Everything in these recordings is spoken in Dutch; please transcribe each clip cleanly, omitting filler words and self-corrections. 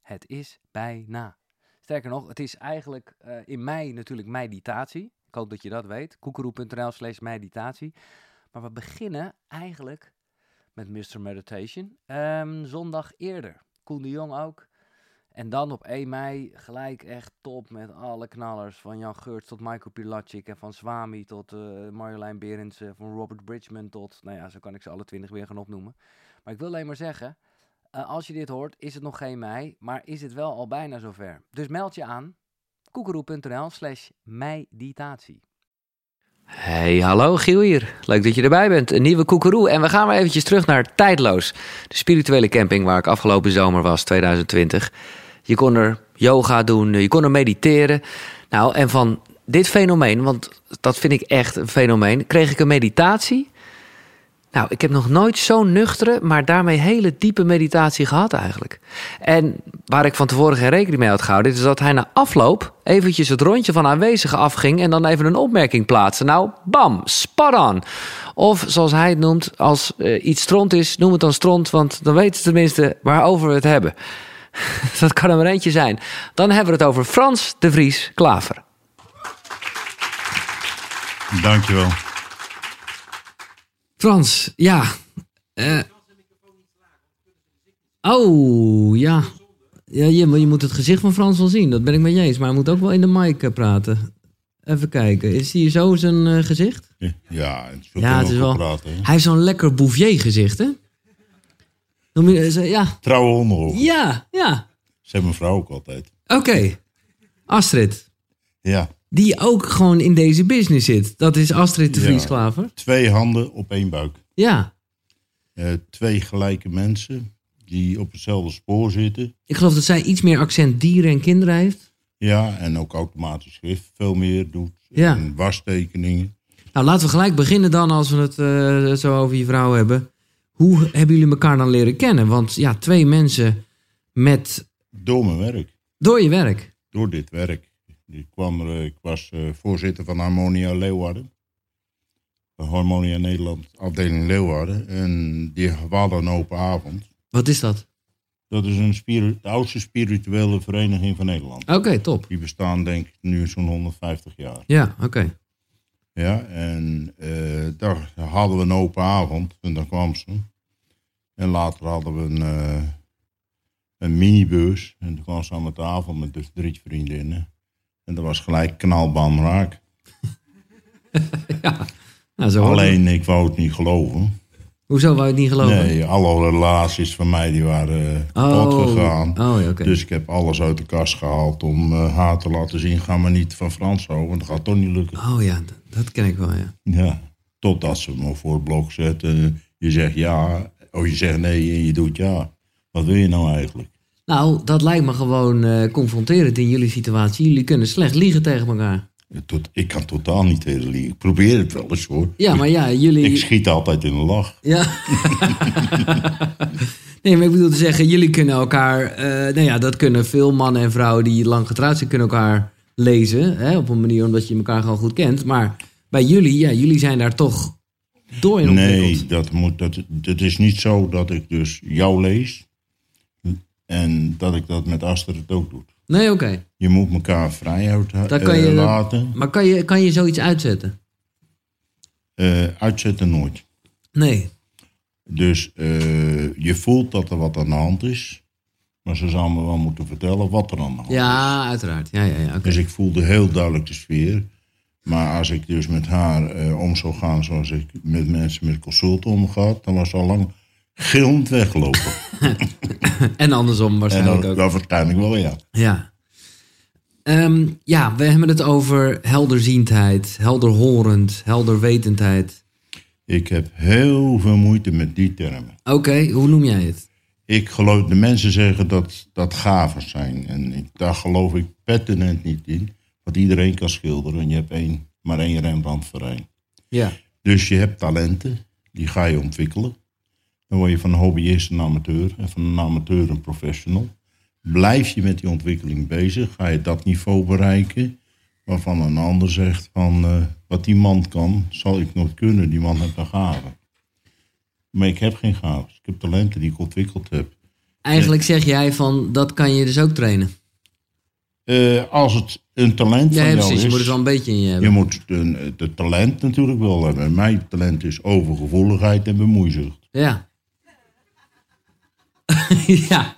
Het is bijna. Sterker nog, het is eigenlijk in mei natuurlijk meditatie. Ik hoop dat je dat weet. Koekeroe.nl/meditatie. Maar we beginnen eigenlijk met Mr. Meditation. Zondag eerder. Koen de Jong ook. En dan op 1 mei gelijk echt top met alle knallers. Van Jan Geurts tot Michael Pilatschik. En van Swami tot Marjolein Berendsen. Van Robert Bridgman tot... Nou ja, zo kan ik ze alle 20 weer gaan opnoemen. Maar ik wil alleen maar zeggen... als je dit hoort, is het nog geen mei. Maar is het wel al bijna zover. Dus meld je aan. koekeroe.nl/meditatie. Hey, hallo, Giel hier. Leuk dat je erbij bent. Een nieuwe Koekeroe. En we gaan weer eventjes terug naar Tijdloos. De spirituele camping waar ik afgelopen zomer was, 2020. Je kon er yoga doen, je kon er mediteren. Nou, en van dit fenomeen, want dat vind ik echt een fenomeen, kreeg ik een meditatie. Nou, ik heb nog nooit zo'n nuchtere, maar daarmee hele diepe meditatie gehad eigenlijk. En waar ik van tevoren geen rekening mee had gehouden, is dat hij na afloop eventjes het rondje van aanwezigen afging en dan even een opmerking plaatste. Nou, bam, spot on. Of zoals hij het noemt, als iets stront is, noem het dan stront, want dan weten ze tenminste waarover we het hebben. Dat kan er maar eentje zijn. Dan hebben we het over Frans de Vries Klaver. Dankjewel. Frans, ja. Ja. Je moet het gezicht van Frans wel zien. Dat ben ik met je eens. Maar hij moet ook wel in de mic praten. Even kijken. Is hij zo zijn gezicht? Ja, het is wel... praten, hij heeft zo'n lekker Bouvier gezicht, hè? Ja. Trouwe honden. Ja. Ze hebben mijn vrouw ook altijd. Oké. Astrid. Ja. Die ook gewoon in deze business zit. Dat is Astrid de Vries Klaver. 2 handen op 1 buik. Ja. 2 gelijke mensen die op hetzelfde spoor zitten. Ik geloof dat zij iets meer accent dieren en kinderen heeft. Ja, en ook automatisch schrift veel meer doet. Ja. En wastekeningen. Nou, laten we gelijk beginnen dan als we het zo over je vrouw hebben. Hoe hebben jullie elkaar dan leren kennen? Want ja, 2 mensen met... Door mijn werk. Door je werk? Door dit werk. Ik was voorzitter van Harmonia Leeuwarden. Harmonia Nederland, afdeling Leeuwarden. En die hadden een open avond. Wat is dat? Dat is de oudste spirituele vereniging van Nederland. Oké, top. Die bestaan denk ik nu zo'n 150 jaar. Ja, oké. Ja, en daar hadden we een open avond. En dan kwam ze. En later hadden we een minibus. En toen kwam ze aan de tafel met dus 3 vriendinnen. En dat was gelijk knalbam raak. Ja. Nou, zo alleen, ik wou het niet geloven. Hoezo wou je het niet geloven? Nee, alle relaties van mij die waren kapot gegaan. Oh, ja, okay. Dus ik heb alles uit de kast gehaald om haar te laten zien. Ga maar niet van Frans houden, want dat gaat toch niet lukken. Oh ja, dat ken ik wel, ja. Ja, totdat ze me voor het blok zetten. Je zegt ja, of je zegt nee en je doet ja. Wat wil je nou eigenlijk? Nou, dat lijkt me gewoon confronterend in jullie situatie. Jullie kunnen slecht liegen tegen elkaar. Ik kan totaal niet tegen liegen. Ik probeer het wel eens hoor. Ja, maar ja, jullie... Ik schiet altijd in de lach. Ja. Nee, maar ik bedoel te zeggen, jullie kunnen elkaar... dat kunnen veel mannen en vrouwen die lang getrouwd zijn... kunnen elkaar lezen, hè, op een manier omdat je elkaar gewoon goed kent. Maar bij jullie, jullie zijn daar toch door in ontwikkeld. Nee, dat is niet zo dat ik dus jou lees... en dat ik dat met Astrid ook doe. Nee, oké. Je moet elkaar vrij laten. Maar kan je zoiets uitzetten? Uitzetten nooit. Nee. Dus je voelt dat er wat aan de hand is. Maar ze zou me wel moeten vertellen wat er aan de hand is. Ja, uiteraard. Ja, okay. Dus ik voelde heel duidelijk de sfeer. Maar als ik dus met haar om zou gaan zoals ik met mensen met consulten omga... dan was ze al lang gillend weggelopen. En andersom waarschijnlijk ook. Dat waarschijnlijk wel, ja. Ja. We hebben het over helderziendheid, helderhorend, helderwetendheid. Ik heb heel veel moeite met die termen. Oké, hoe noem jij het? Ik geloof, de mensen zeggen dat gaven zijn. En daar geloof ik pertinent niet in. Want iedereen kan schilderen en je hebt maar één Rembrandt-verein. Ja. Dus je hebt talenten, die ga je ontwikkelen. Dan word je van een hobbyist een amateur en van een amateur een professional. Blijf je met die ontwikkeling bezig, ga je dat niveau bereiken... waarvan een ander zegt van wat die man kan, zal ik nooit kunnen. Die man heeft een gave. Maar ik heb geen gaven. Ik heb talenten die ik ontwikkeld heb. Eigenlijk zeg jij van, dat kan je dus ook trainen. Als het een talent van jou precies, is... je moet het wel een beetje in je hebben. Je moet het talent natuurlijk wel hebben. Mijn talent is overgevoeligheid en bemoeizucht. Ja. Ja.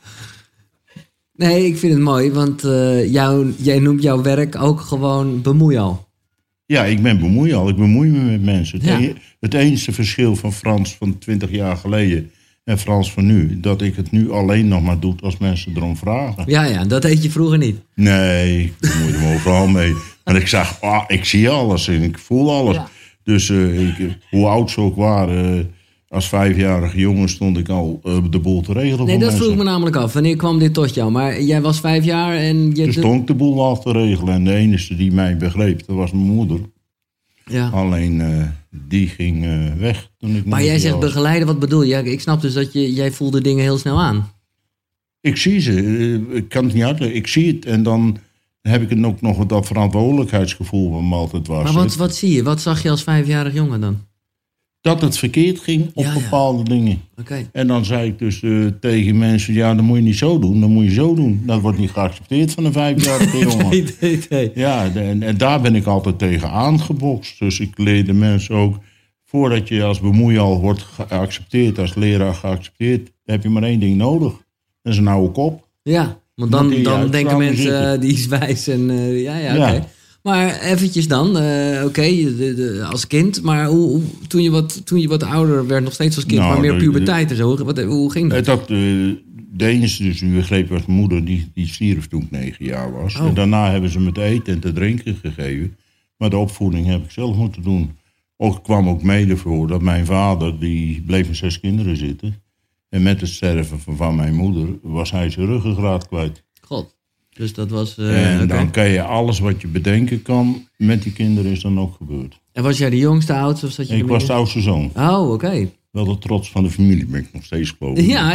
Nee, ik vind het mooi, want jij noemt jouw werk ook gewoon bemoeial. Ja, ik ben bemoeial. Ik bemoei me met mensen. Ja. Het enige verschil van Frans van 20 jaar geleden en Frans van nu... dat ik het nu alleen nog maar doe als mensen erom vragen. Ja, dat deed je vroeger niet. Nee, ik bemoeide me overal mee. Maar ik zie alles en ik voel alles. Ja. Dus hoe oud ze ook waren... als 5-jarige jongen stond ik al de boel te regelen. Nee, voor dat mensen. vroeg ik me namelijk af. Wanneer kwam dit tot jou? Maar jij was 5 jaar en... Dus stond ik de boel al te regelen. En de enige die mij begreep, dat was mijn moeder. Ja. Alleen die ging weg toen ik... Maar jij zegt begeleiden, wat bedoel je? Ik snap dus dat jij voelde dingen heel snel aan. Ik zie ze. Ik kan het niet uitleggen. Ik zie het en dan heb ik het ook nog dat verantwoordelijkheidsgevoel wat me altijd was. Maar wat zie je? Wat zag je als 5-jarig jongen dan? Dat het verkeerd ging op bepaalde dingen. Oké. En dan zei ik dus tegen mensen, ja, dan moet je niet zo doen, dan moet je zo doen. Dat wordt niet geaccepteerd van een 5-jarige jongen. Nee. Ja, en daar ben ik altijd tegen aangebokst. Dus ik leerde mensen ook, voordat je als bemoeial wordt geaccepteerd, als leraar geaccepteerd, heb je maar 1 ding nodig. Dat is een oude kop. Ja, want dan denken mensen, die is wijs en oké. Maar eventjes dan, als kind. Maar toen je wat ouder werd, nog steeds als kind, maar meer puberteit en zo. Hoe ging dat? De enige dus die begreep was mijn moeder, die stierf toen ik 9 jaar was. Oh. En daarna hebben ze me te eten en te drinken gegeven. Maar de opvoeding heb ik zelf moeten doen. Kwam ook mede voor dat mijn vader, die bleef met 6 kinderen zitten. En met het sterven van mijn moeder was hij zijn ruggengraat kwijt. God. Dus dat was... en dan kan je alles wat je bedenken kan, met die kinderen is dan ook gebeurd. En was jij de jongste, oudste? Of zat je Ik was de oudste zoon. Oh, oké. Wel de trots van de familie ben ik nog steeds geloof ik. Ja,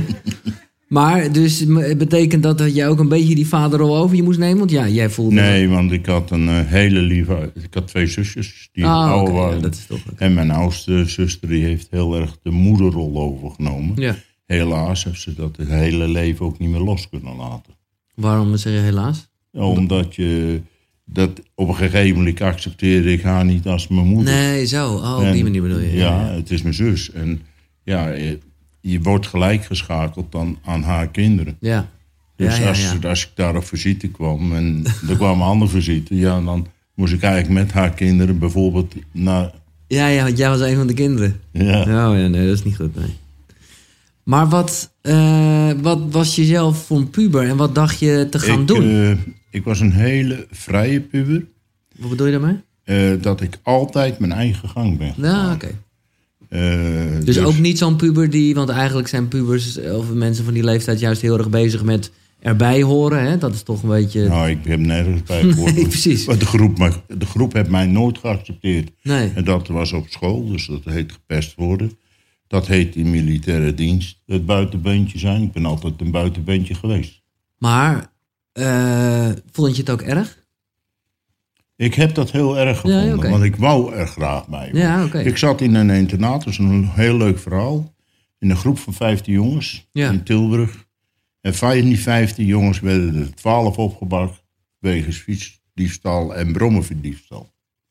maar dus het betekent dat jij ook een beetje die vaderrol over je moest nemen? Want ja, jij voelde... Nee, want ik had een hele lieve... Ik had 2 zusjes die ouder waren. Ja, dat is toch en mijn oudste zuster die heeft heel erg de moederrol overgenomen. Ja. Helaas heeft ze dat het hele leven ook niet meer los kunnen laten. Waarom zeg je helaas? Omdat je dat op een gegeven moment accepteerde ik haar niet als mijn moeder. Nee, zo. Op die manier bedoel je. Ja, het is mijn zus. En ja, je wordt gelijk geschakeld dan aan haar kinderen. Ja. Dus als ik daar op visite kwam en er kwamen andere visite, ja, dan moest ik eigenlijk met haar kinderen bijvoorbeeld naar... Ja, want jij was een van de kinderen. Ja. Oh ja, nee, dat is niet goed, nee. Maar wat was je zelf voor een puber en wat dacht je te gaan doen? Ik was een hele vrije puber. Wat bedoel je daarmee? Dat ik altijd mijn eigen gang ben gegaan. Ja, oké. Dus ook niet zo'n puber die... Want eigenlijk zijn pubers of mensen van die leeftijd juist heel erg bezig met erbij horen. Hè? Dat is toch een beetje... Nou, ik heb nergens bij gehoord. Nee, precies. Maar de groep heeft mij nooit geaccepteerd. Nee. En dat was op school, dus dat heet gepest worden. Dat heet in militaire dienst het buitenbeentje zijn. Ik ben altijd een buitenbeentje geweest. Maar vond je het ook erg? Ik heb dat heel erg gevonden, want ik wou er graag bij. Ja, oké. Ik zat in een internaat, dat is een heel leuk verhaal. In een groep van 15 jongens in Tilburg. En van die 15 jongens werden er 12 opgepakt wegens fietsdiefstal en brommerdiefstal.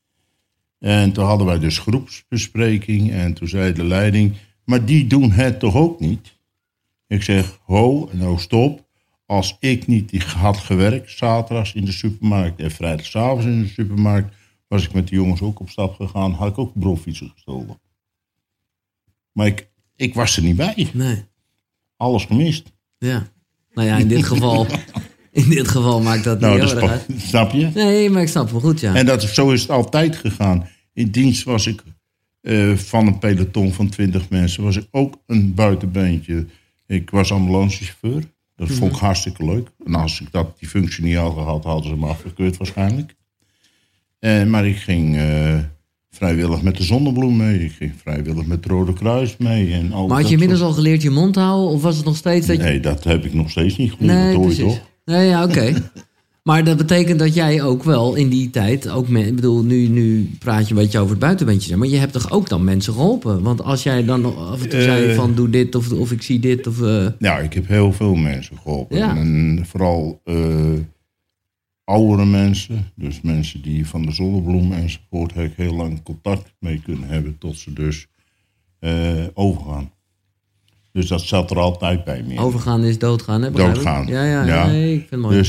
En toen hadden wij dus groepsbespreking en toen zei de leiding, maar die doen het toch ook niet? Ik zeg, nou stop. Als ik niet had gewerkt, zaterdags in de supermarkt en vrijdagavond in de supermarkt, was ik met de jongens ook op stap gegaan, had ik ook bromfietsen gestolen. Maar ik was er niet bij. Nee. Alles gemist. Ja. Nou ja, in dit geval maakt dat niet heel erg uit. Snap je? Nee, maar ik snap wel goed, ja. En zo is het altijd gegaan. In dienst was ik van een peloton van 20 mensen, was ik ook een buitenbeentje. Ik was ambulancechauffeur. Dat vond ik hartstikke leuk. En als ik die functie niet had gehad, hadden ze me afgekeurd waarschijnlijk. Maar ik ging vrijwillig met de Zonnebloem mee. Ik ging vrijwillig met het Rode Kruis mee. En maar had je inmiddels al geleerd je mond houden? Of was het nog steeds dat je... Nee, dat heb ik nog steeds niet geleerd. Nee, precies. toch? Nee, ja, oké. Maar dat betekent dat jij ook wel in die tijd... ook ik bedoel, nu praat je een beetje over het buitenbeentje... maar je hebt toch ook dan mensen geholpen? Want als jij dan af en toe zei van doe dit of ik zie dit... Ja, ik heb heel veel mensen geholpen. Ja. En vooral oudere mensen. Dus mensen die van de Zonnebloem enzovoort... heb ik heel lang contact mee kunnen hebben... tot ze dus overgaan. Dus dat zat er altijd bij me. Overgaan is doodgaan, hè? begrijp ik? Doodgaan. Ja. Nee, ik vind het mooi.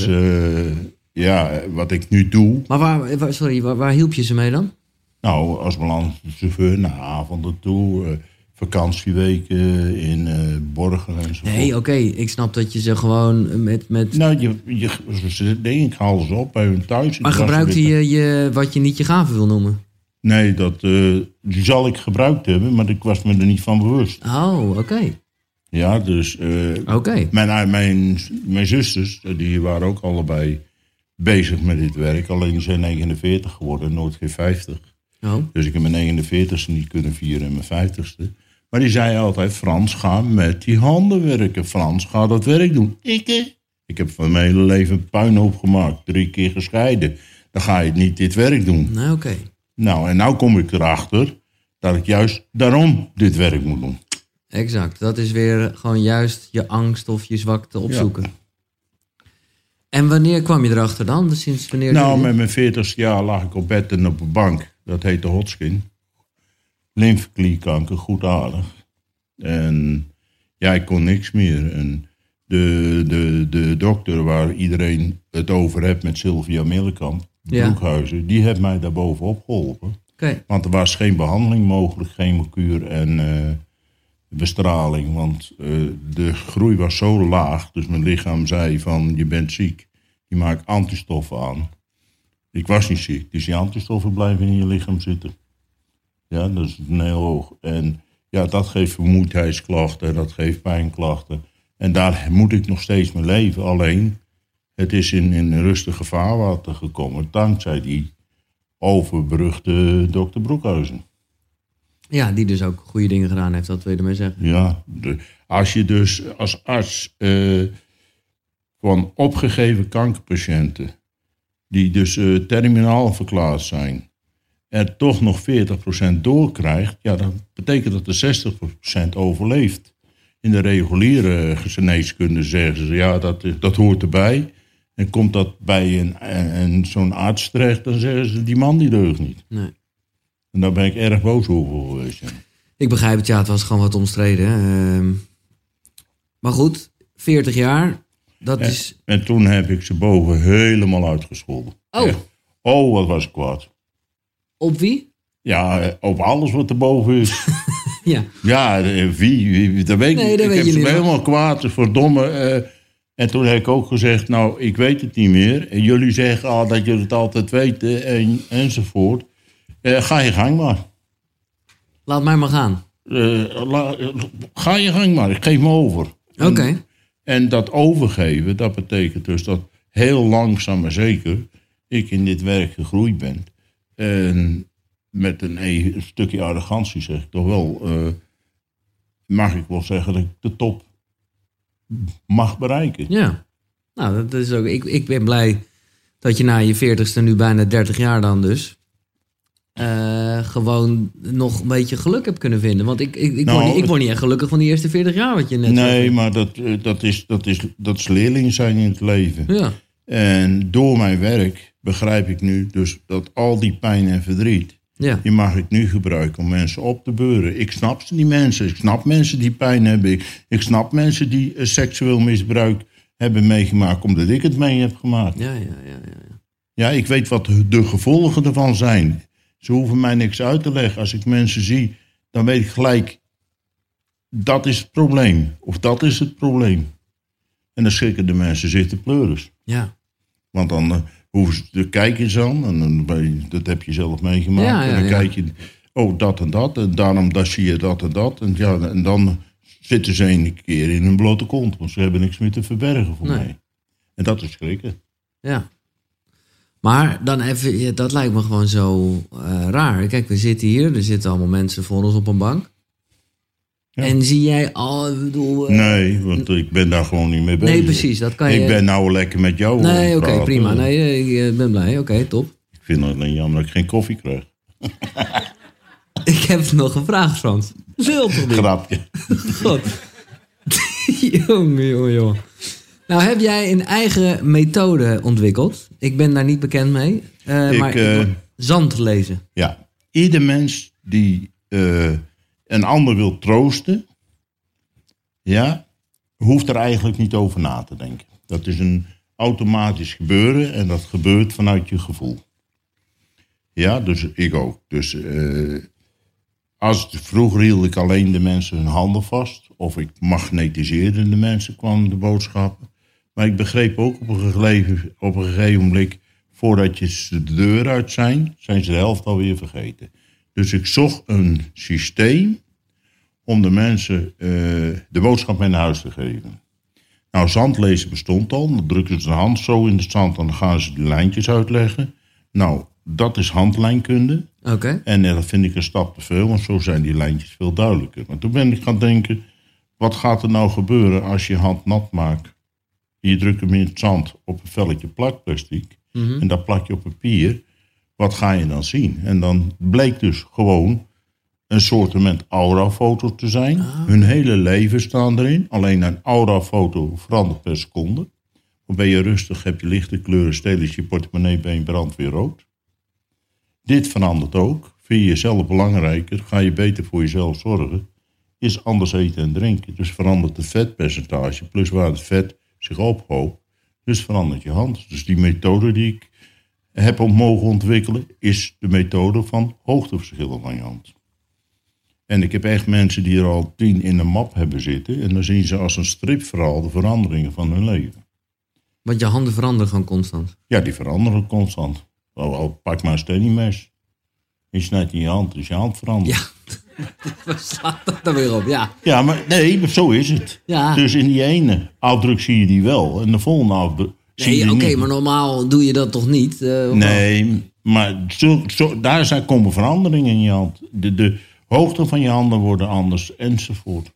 Dus wat ik nu doe... Maar waar hielp je ze mee dan? Nou, als ambulancechauffeur naar avonden toe... vakantieweken in Borgen enzovoort. Nee, oké. Ik snap dat je ze gewoon met... Nou, ik haal ze op bij hun thuis. Maar gebruikte je wat je niet je gave wil noemen? Nee, die zal ik gebruikt hebben, maar ik was me er niet van bewust. Oh, oké. Ja, dus Oké. mijn zusters, die waren ook allebei bezig met dit werk. Alleen die zijn 49 geworden, nooit geen 50. Oh. Dus ik heb mijn 49ste niet kunnen vieren en mijn 50ste. Maar die zei altijd, Frans, ga met die handen werken. Frans, ga dat werk doen. Ik heb van mijn hele leven puinhoop gemaakt. 3 keer gescheiden. Dan ga je niet dit werk doen. Nou, oké. Nou, en nou kom ik erachter dat ik juist daarom dit werk moet doen. Exact. Dat is weer gewoon juist je angst of je zwakte opzoeken. Ja. En wanneer kwam je erachter dan? Dus sinds wanneer? Nou, met mijn 40ste jaar lag ik op bed en op een bank. Dat heette Hodgkin. Lymfeklierkanker, goed aardig. En ja, ik kon niks meer. En de dokter waar iedereen het over heeft met Sylvia Millekamp, Broekhuizen, die heeft mij daar bovenop geholpen. Okay. Want er was geen behandeling mogelijk, chemokuur en bestraling. Want de groei was zo laag, dus mijn lichaam zei van je bent ziek. Je maakt antistoffen aan. Ik was niet ziek, dus die antistoffen blijven in je lichaam zitten. Ja, dat is heel hoog. En ja, dat geeft vermoeidheidsklachten, dat geeft pijnklachten. En daar moet ik nog steeds mee leven. Alleen, het is in rustige vaarwater gekomen, dankzij die overberuchte dokter Broekhuizen. Ja, die dus ook goede dingen gedaan heeft, dat wil je ermee zeggen. Ja, als je dus als arts van opgegeven kankerpatiënten, die dus terminaal verklaard zijn, er toch nog 40% doorkrijgt, ja, dan betekent dat er 60% overleeft. In de reguliere geneeskunde zeggen ze, ja, dat hoort erbij. En komt dat bij zo'n arts terecht, dan zeggen ze, die man die deugt niet. Nee. En daar ben ik erg boos over geweest. Ja. Ik begrijp het, ja, het was gewoon wat omstreden. Maar goed, 40 jaar, dat is... En toen heb ik ze boven helemaal uitgescholden. Oh. Echt. Oh, wat was ik kwaad. Op wie? Ja, op alles wat erboven is. Ja. Ja, wie, dat weet ik. Ik heb ze helemaal kwaad, verdomme. En toen heb ik ook gezegd, nou, ik weet het niet meer. En jullie zeggen al dat jullie het altijd weten enzovoort. Ga je gang maar. Laat mij maar gaan. Ga je gang maar, ik geef me over. Oké. En dat overgeven, dat betekent dus dat heel langzaam maar zeker ik in dit werk gegroeid ben. En met een stukje arrogantie zeg ik toch wel, mag ik wel zeggen dat ik de top mag bereiken. Ja, nou dat is ook. Ik ben blij dat je na je 40ste, nu bijna 30 jaar dan dus, gewoon nog een beetje geluk hebt kunnen vinden. Want ik word niet echt gelukkig van die eerste 40 jaar wat je net zei. Nee, maar dat is leerling zijn in het leven. Ja. En door mijn werk begrijp ik nu dus dat al die pijn en verdriet, die mag ik nu gebruiken om mensen op te beuren. Ik snap die mensen. Ik snap mensen die pijn hebben. Ik snap mensen die seksueel misbruik hebben meegemaakt omdat ik het mee heb gemaakt. Ja. Ja, ik weet wat de gevolgen ervan zijn. Ze hoeven mij niks uit te leggen. Als ik mensen zie, dan weet ik gelijk, dat is het probleem. Of dat is het probleem. En dan schrikken de mensen zich de pleuris. Ja. Want dan hoeven ze te kijken zo. En dan, dat heb je zelf meegemaakt. En dan kijk je, oh, dat en dat. En daarom zie je dat en dat. En dan zitten ze een keer in hun blote kont. Want ze hebben niks meer te verbergen voor mij. En dat is schrikken. Ja. Maar dan even, dat lijkt me gewoon zo raar. Kijk, we zitten hier. Er zitten allemaal mensen voor ons op een bank. Ja. En zie jij... Nee, want ik ben daar gewoon niet mee bezig. Nee, precies, dat kan je... Ik ben nou lekker met jou. Nee, oké, praten. prima. Nee, ik ben blij. Oké, top. Ik vind het alleen jammer dat ik geen koffie krijg. Ik heb nog een vraag, Frans. Zul toch niet? Grapje. God. Jongen. Nou, heb jij een eigen methode ontwikkeld? Ik ben daar niet bekend mee. Maar zand lezen. Ja, ieder mens die een ander wil troosten, ja, hoeft er eigenlijk niet over na te denken. Dat is een automatisch gebeuren en dat gebeurt vanuit je gevoel. Ja, dus ik ook. Dus vroeger hield ik alleen de mensen hun handen vast, of ik magnetiseerde de mensen, kwamen de boodschappen. Maar ik begreep ook op een gegeven moment, voordat je de deur uit zijn ze de helft alweer vergeten. Dus ik zocht een systeem om de mensen de boodschap mee naar huis te geven. Nou, zandlezen bestond al. Dan drukken ze de hand zo in het zand en dan gaan ze de lijntjes uitleggen. Nou, dat is handlijnkunde. Oké. En dat vind ik een stap te veel, want zo zijn die lijntjes veel duidelijker. Maar toen ben ik gaan denken, wat gaat er nou gebeuren als je hand nat maakt? Je drukt hem in het zand op een velletje plakplastic en dat plak je op papier. Wat ga je dan zien? En dan bleek dus gewoon een soortement aurafoto te zijn. Hun hele leven staan erin. Alleen een aurafoto verandert per seconde. Dan ben je rustig, heb je lichte kleuren, stel je portemonnee bij brandt weer rood. Dit verandert ook. Vind je jezelf belangrijker, ga je beter voor jezelf zorgen. Is anders eten en drinken. Dus verandert het vetpercentage, plus waar het vet zich ophoopt. Dus verandert je hand. Dus die methode die ik heb mogen ontwikkelen, is de methode van hoogteverschillen van je hand. En ik heb echt mensen die er al 10 in een map hebben zitten. En dan zien ze als een stripverhaal de veranderingen van hun leven. Want je handen veranderen gewoon constant. Ja, die veranderen constant. Al pak maar een stenniemes. Je snijdt in je hand, dus je hand verandert. Ja, waar slaat dat dan weer op? Ja, Ja, maar nee, zo is het. Ja. Dus in die ene afdruk zie je die wel. En de volgende afdruk zie je nee, die oké, niet. maar normaal doe je dat toch niet? Of wel? Nee, maar daar komen veranderingen in je hand. De hoogte van je handen worden anders, enzovoort.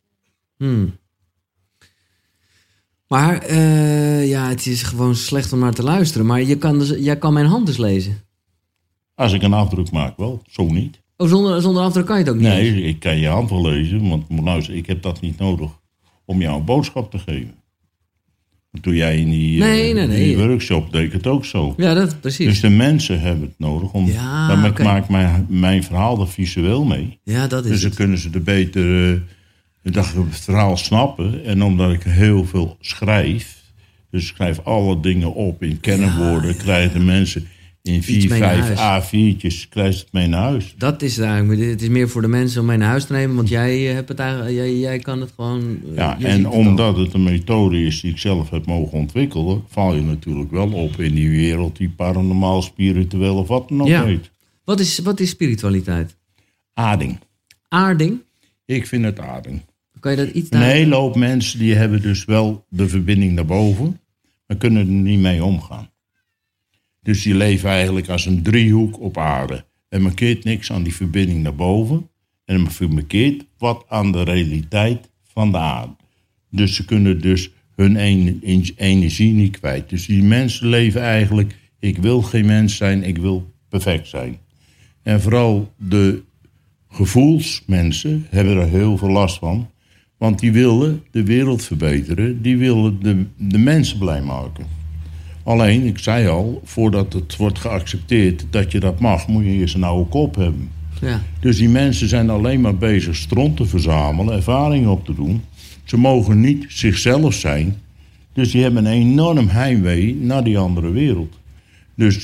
Maar ja, het is gewoon slecht om naar te luisteren. Maar jij kan mijn hand dus lezen. Als ik een afdruk maak wel, zo niet. Oh, zonder afdruk kan je het ook niet Nee, lezen? ik kan je hand wel lezen, want luister, ik heb dat niet nodig om jou een boodschap te geven. Toen jij in die workshop deed ik het ook zo. Ja, dat precies. Dus de mensen hebben het nodig. Ja, daarmee oké. maak ik mijn verhaal er visueel mee. Ja, dat is Dus dan het. kunnen ze er beter het verhaal snappen. En omdat ik heel veel schrijf, dus ik schrijf alle dingen op in kernwoorden, krijgen de mensen in 4, mee naar 5 A4'tjes, krijgen ze het mee naar huis. Dat is het eigenlijk. Het is meer voor de mensen om mee naar huis te nemen. Want jij hebt het eigenlijk, jij kan het gewoon... Ja, je en ziet het omdat het een methode is die ik zelf heb mogen ontwikkelen, val je natuurlijk wel op in die wereld die paranormaal, spiritueel of wat dan ook Ja. heet. Wat is spiritualiteit? Aarding. Aarding? Ik vind het aarding. Kan je dat iets Een hele hoop mensen die hebben dus wel de verbinding naar boven, maar kunnen er niet mee omgaan. Dus die leven eigenlijk als een driehoek op aarde. En markeert niks aan die verbinding naar boven. En markeert wat aan de realiteit van de aarde. Dus ze kunnen dus hun energie niet kwijt. Dus die mensen leven eigenlijk, ik wil geen mens zijn, ik wil perfect zijn. En vooral de gevoelsmensen hebben er heel veel last van. Want die willen de wereld verbeteren. Die willen de mensen blij maken. Alleen, ik zei al, voordat het wordt geaccepteerd dat je dat mag, moet je eerst een oude kop hebben. Ja. Dus die mensen zijn alleen maar bezig stront te verzamelen, ervaringen op te doen. Ze mogen niet zichzelf zijn. Dus die hebben een enorm heimwee naar die andere wereld. Dus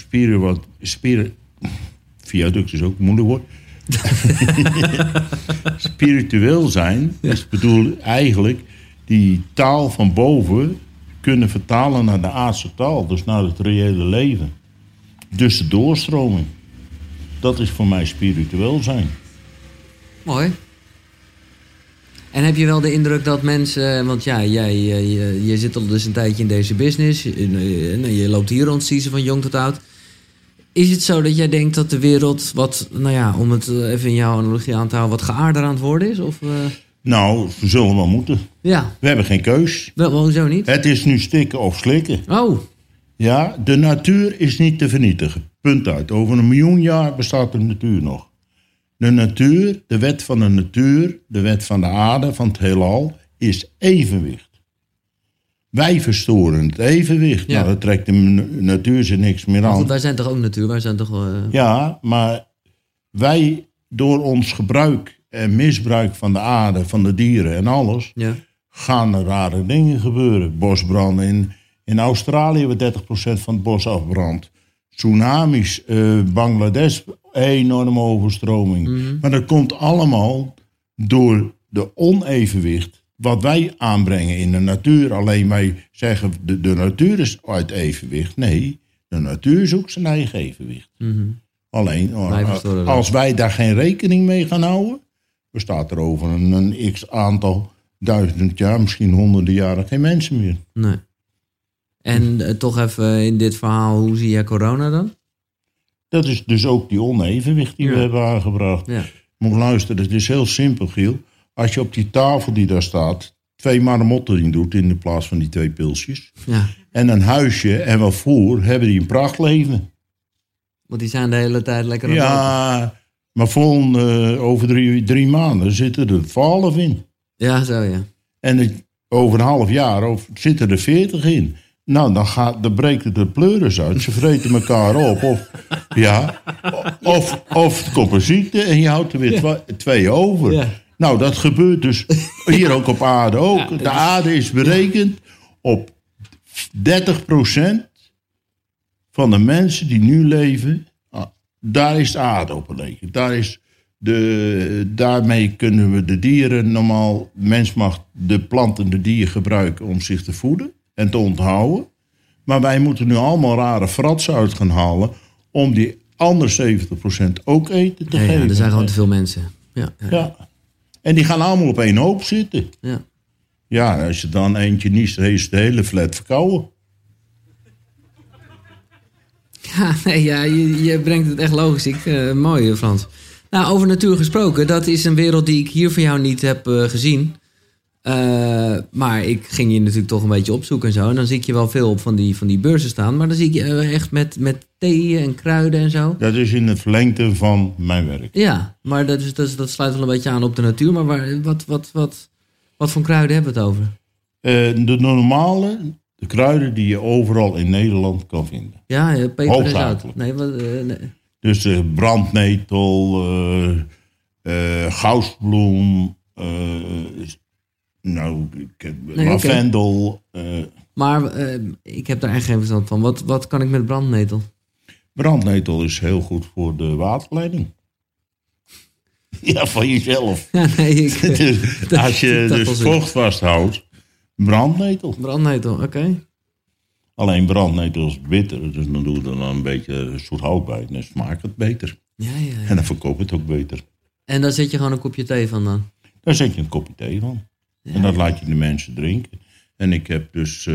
viaduct is ook een moeilijk woord. Spiritueel zijn, is bedoel eigenlijk die taal van boven kunnen vertalen naar de aardse taal, dus naar het reële leven. Dus de doorstroming. Dat is voor mij spiritueel zijn. Mooi. En heb je wel de indruk dat mensen... Want ja, jij zit al dus een tijdje in deze business. Je loopt hier rond, zie ze van jong tot oud. Is het zo dat jij denkt dat de wereld wat... Nou ja, om het even in jouw analogie aan te houden... wat geaarder aan het worden is? Of, Nou, ze zullen wel moeten. Ja, We hebben geen keus. hoezo niet? Het is nu stikken of slikken. Oh, Ja, de natuur is niet te vernietigen. Punt uit. Over 1 miljoen jaar bestaat de natuur nog. De natuur, de wet van de natuur, de wet van de aarde, van het heelal, is evenwicht. Wij verstoren het evenwicht. Ja. Nou, dat trekt de natuur zich niks meer maar aan. goed, wij zijn toch ook natuur? Wij zijn toch... Ja, maar wij door ons gebruik en misbruik van de aarde, van de dieren en alles, ja. gaan er rare dingen gebeuren. Bosbranden in Australië, waar 30% van het bos afbrandt. Tsunamis, Bangladesh, enorme overstroming. Maar dat komt allemaal door de onevenwicht wat wij aanbrengen in de natuur. Alleen wij zeggen, de natuur is uit evenwicht. Nee, de natuur zoekt zijn eigen evenwicht. Alleen, Wij verstoren dat. als wij daar geen rekening mee gaan houden, bestaat er over een x aantal 1000 jaar, misschien honderden jaren, geen mensen meer. Nee. En toch even in dit verhaal, hoe zie jij corona dan? Dat is dus ook die onevenwicht die we hebben aangebracht. Ja. Moet luisteren, het is heel simpel, Giel. Als je op die tafel die daar staat 2 marmotten in doet in de plaats van die 2 pilsjes. Ja, En een huisje en wat voer, hebben die een prachtleven. want die zijn de hele tijd lekker aan het lopen. Ja, maar over 3 maanden zitten er 12 in. Ja, zo ja. En over een half jaar zitten er 40 in. Nou, dan breekt het de pleuris uit. Ze vreten elkaar op. Of het komt een ziekte en je houdt er weer 2 over. Ja. Nou, dat gebeurt dus hier ook op aarde ook. Ja, de aarde is berekend op 30% van de mensen die nu leven. Daar is de aarde op berekend. Daarmee kunnen we de dieren normaal... Mens mag de planten, de dieren gebruiken om zich te voeden en te onthouden. Maar wij moeten nu allemaal rare fratsen uit gaan halen om die andere 70% ook eten te geven. Er zijn gewoon te veel mensen. Ja. Ja. En die gaan allemaal op 1 hoop zitten. Ja. Ja, als je dan eentje niest, is de hele flat verkouden. Ja, nee, ja, je brengt het echt logisch. Mooi, Frans. Nou, over natuur gesproken, dat is een wereld die ik hier van jou niet heb gezien. Maar ik ging je natuurlijk toch een beetje opzoeken en zo. En dan zie ik je wel veel op van die beurzen staan. Maar dan zie ik je echt met thee en kruiden en zo. Dat is in het verlengte van mijn werk. Ja, maar dat sluit wel een beetje aan op de natuur. Maar wat voor kruiden hebben we het over? De normale, de kruiden die je overal in Nederland kan vinden. Ja, peper en zout. Hoofdzakelijk. Nee. Dus brandnetel, gousbloem, lavendel. Maar ik heb daar echt geen verstand van. Wat kan ik met brandnetel? Brandnetel is heel goed voor de waterleiding. Ja, van jezelf. Ja, nee, Dus als je dus vocht vasthoudt, brandnetel. Brandnetel, oké. Alleen brandnetel is bitter, dus dan doe je er dan een beetje zoet hout bij. En dan smaakt het beter. Ja. En dan verkoopt het ook beter. En daar zet je gewoon een kopje thee van dan? Daar zet je een kopje thee van. Ja. En dat laat je de mensen drinken. En ik heb dus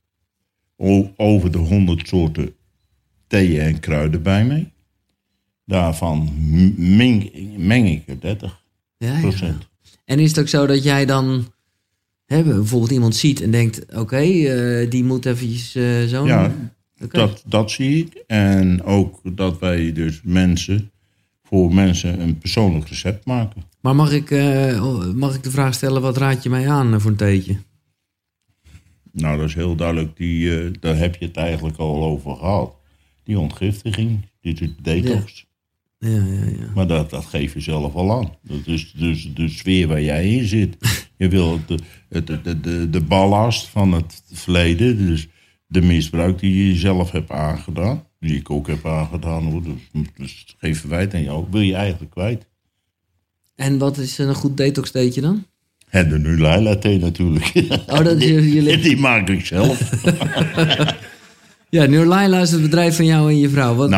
over de 100 soorten theeën en kruiden bij mij. Daarvan meng ik er 30%. Ja. En is het ook zo dat jij dan bijvoorbeeld iemand ziet en denkt... Oké, die moet eventjes zo... Ja, dat zie ik. En ook dat wij dus voor mensen een persoonlijk recept maken. Maar mag ik de vraag stellen, wat raad je mij aan voor een theetje? Nou, dat is heel duidelijk. Daar heb je het eigenlijk al over gehad. Die ontgiftiging, die detox. Ja. Maar dat geef je zelf al aan. Dat is dus de sfeer waar jij in zit. Je wil de ballast van het verleden, dus de misbruik die je zelf hebt aangedaan, die ik ook heb aangedaan, hoor. Dus geef verwijt aan jou, wil je eigenlijk kwijt. En wat is een goed detox theetje dan? En de Nulaila thee natuurlijk. Oh, dat is jullie... Die maak ik zelf. Ja, Nulaila is het bedrijf van jou en je vrouw.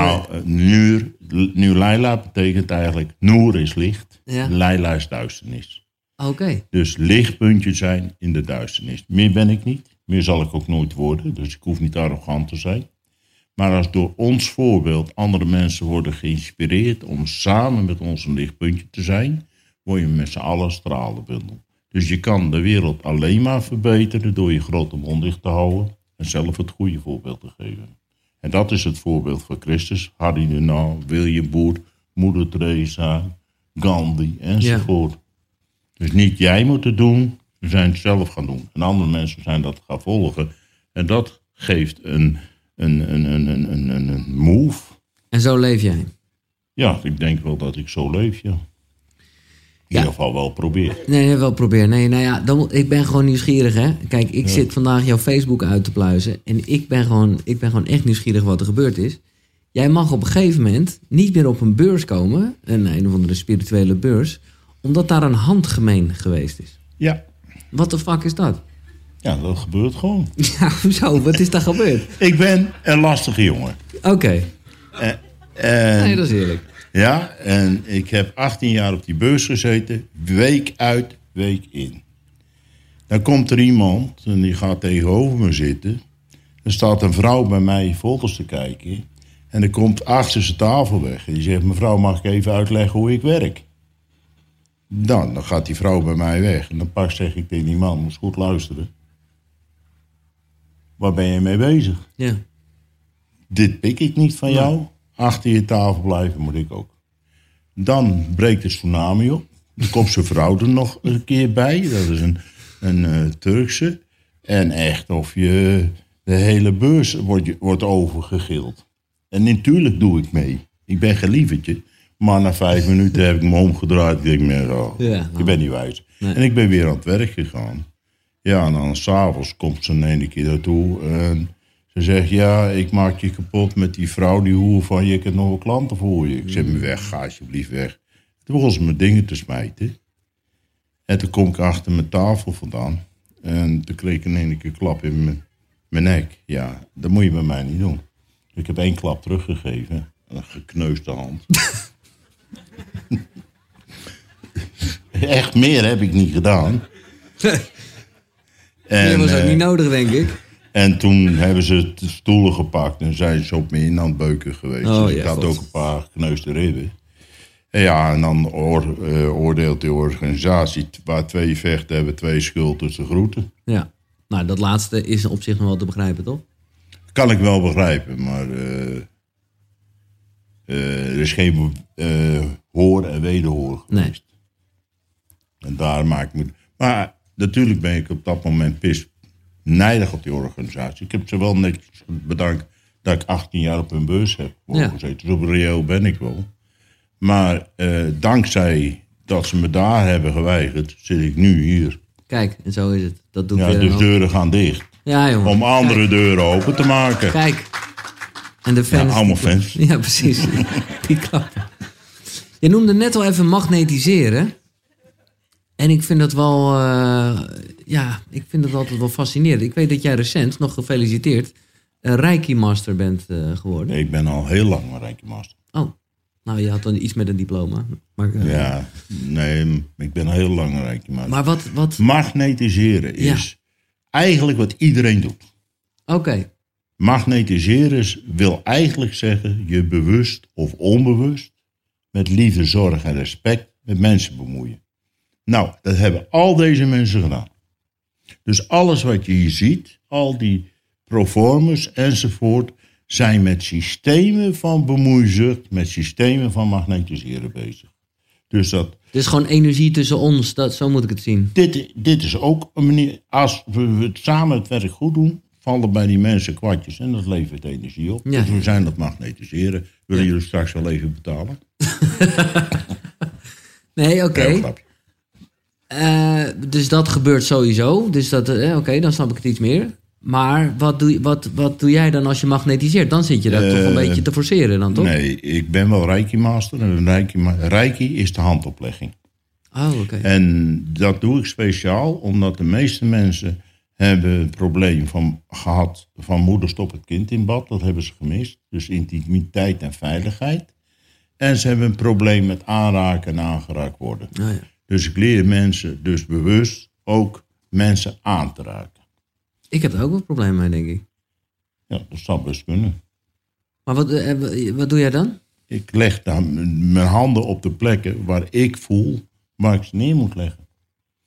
Nulaila betekent eigenlijk, Noor is licht, Ja. Laila is duisternis. Oké. Dus lichtpuntje zijn in de duisternis. Meer ben ik niet, meer zal ik ook nooit worden, dus ik hoef niet arrogant te zijn. Maar als door ons voorbeeld andere mensen worden geïnspireerd om samen met ons een lichtpuntje te zijn, word je met z'n allen stralenbundel. Dus je kan de wereld alleen maar verbeteren door je grote mond dicht te houden en zelf het goede voorbeeld te geven. En dat is het voorbeeld van Christus, Harry de Nauw, William Booth, Moeder Teresa, Gandhi enzovoort. Dus niet jij moet het doen, we zijn het zelf gaan doen. En andere mensen zijn dat gaan volgen. En dat geeft een move. En zo leef jij? Ja, ik denk wel dat ik zo leef, ja. In ieder geval wel probeer. Nee, wel probeer. Nee, nou ja, ik ben gewoon nieuwsgierig, hè. Kijk, ik zit vandaag jouw Facebook uit te pluizen. En ik ben gewoon echt nieuwsgierig wat er gebeurd is. Jij mag op een gegeven moment niet meer op een beurs komen. Een of andere spirituele beurs. Omdat daar een handgemeen geweest is. Ja. Wat de fuck is dat? Ja, dat gebeurt gewoon. Ja, hoezo? Wat is daar gebeurd? Ik ben een lastige jongen. Oké. Nee, dat is eerlijk. Ja, en ik heb 18 jaar op die beurs gezeten, week uit, week in. Dan komt er iemand en die gaat tegenover me zitten. Er staat een vrouw bij mij foto's te kijken. En er komt achter zijn tafel weg. En die zegt, mevrouw, mag ik even uitleggen hoe ik werk? Dan gaat die vrouw bij mij weg. En dan zeg ik tegen die man, moet goed luisteren. Waar ben je mee bezig? Ja. Dit pik ik niet van jou. Achter je tafel blijven moet ik ook. Dan breekt de tsunami op. Dan komt zijn vrouw er nog een keer bij. Dat is een Turkse. En echt of je de hele beurs wordt overgegild. En natuurlijk doe ik mee. Ik ben gelievertje. Maar na 5 minuten heb ik me omgedraaid. Ik denk meer, ik ben niet wijs. Nee. En ik ben weer aan het werk gegaan. Ja, en dan s'avonds komt ze een keer naartoe. En ze zegt, ja, ik maak je kapot met die vrouw, die hoer van je. Ik heb nog wel klanten voor je. Ik zeg, me weg, ga alsjeblieft weg. Toen begon ze mijn dingen te smijten. En toen kom ik achter mijn tafel vandaan. En toen kreeg ik in één keer klap in mijn nek. Ja, dat moet je bij mij niet doen. Ik heb 1 klap teruggegeven. Een gekneusde hand. Echt meer heb ik niet gedaan. Dat was ook niet nodig, denk ik. En toen hebben ze de stoelen gepakt en zijn ze op me in aan het beuken geweest. Dus ik had ook een paar gekneusde ribben. En ja, en dan oordeelt de organisatie, waar 2 vechten hebben 2 schuld tussen groeten. Ja, nou dat laatste is op zich nog wel te begrijpen, toch? Kan ik wel begrijpen, maar er is geen hoor en wederhoor geweest. Nee. En daar maak ik me... Maar natuurlijk ben ik op dat moment nijdig op die organisatie. Ik heb ze wel netjes bedankt dat ik 18 jaar op hun beurs heb gezeten. Zo reëel ben ik wel. Maar dankzij dat ze me daar hebben geweigerd, zit ik nu hier. Kijk, en zo is het. Dat doet de deuren gaan dicht. Ja, jongen. Om andere deuren open te maken. Kijk. En de fans. Ja, allemaal fans. Ja, precies. Die klappen. Je noemde net al even magnetiseren. En ik vind dat wel... ik vind dat altijd wel fascinerend. Ik weet dat jij recent, nog gefeliciteerd, een Reiki-master bent geworden. Ik ben al heel lang een Reiki-master. Oh, nou je had dan iets met een diploma. Maar, ik ben al heel lang een Reiki-master. Maar wat... Magnetiseren is eigenlijk wat iedereen doet. Oké. Magnetiseren wil eigenlijk zeggen je bewust of onbewust met liefde, zorg en respect met mensen bemoeien. Nou, dat hebben al deze mensen gedaan. Dus alles wat je hier ziet, al die proformers enzovoort, zijn met systemen van bemoeizucht, met systemen van magnetiseren bezig. Dus dat... Het is gewoon energie tussen ons, zo moet ik het zien. Dit is ook een manier, als we samen het werk goed doen, vallen bij die mensen kwartjes en dat levert energie op. Ja. Dus we zijn dat magnetiseren. Willen jullie straks wel even betalen? Nee, oké. Dus dat gebeurt sowieso. Dus dat, dan snap ik het iets meer. Maar wat doe jij dan als je magnetiseert? Dan zit je daar toch een beetje te forceren dan, toch? Nee, ik ben wel Reiki-master. En Reiki is de handoplegging. Oh, oké. En dat doe ik speciaal omdat de meeste mensen hebben een probleem gehad van moeder stop het kind in bad. Dat hebben ze gemist. Dus intimiteit en veiligheid. En ze hebben een probleem met aanraken en aangeraakt worden. Oh, ja. Dus ik leer mensen dus bewust ook mensen aan te raken. Ik heb er ook wel problemen mee, denk ik. Ja, dat zou best kunnen. Maar wat doe jij dan? Ik leg dan mijn handen op de plekken waar ik voel waar ik ze neer moet leggen.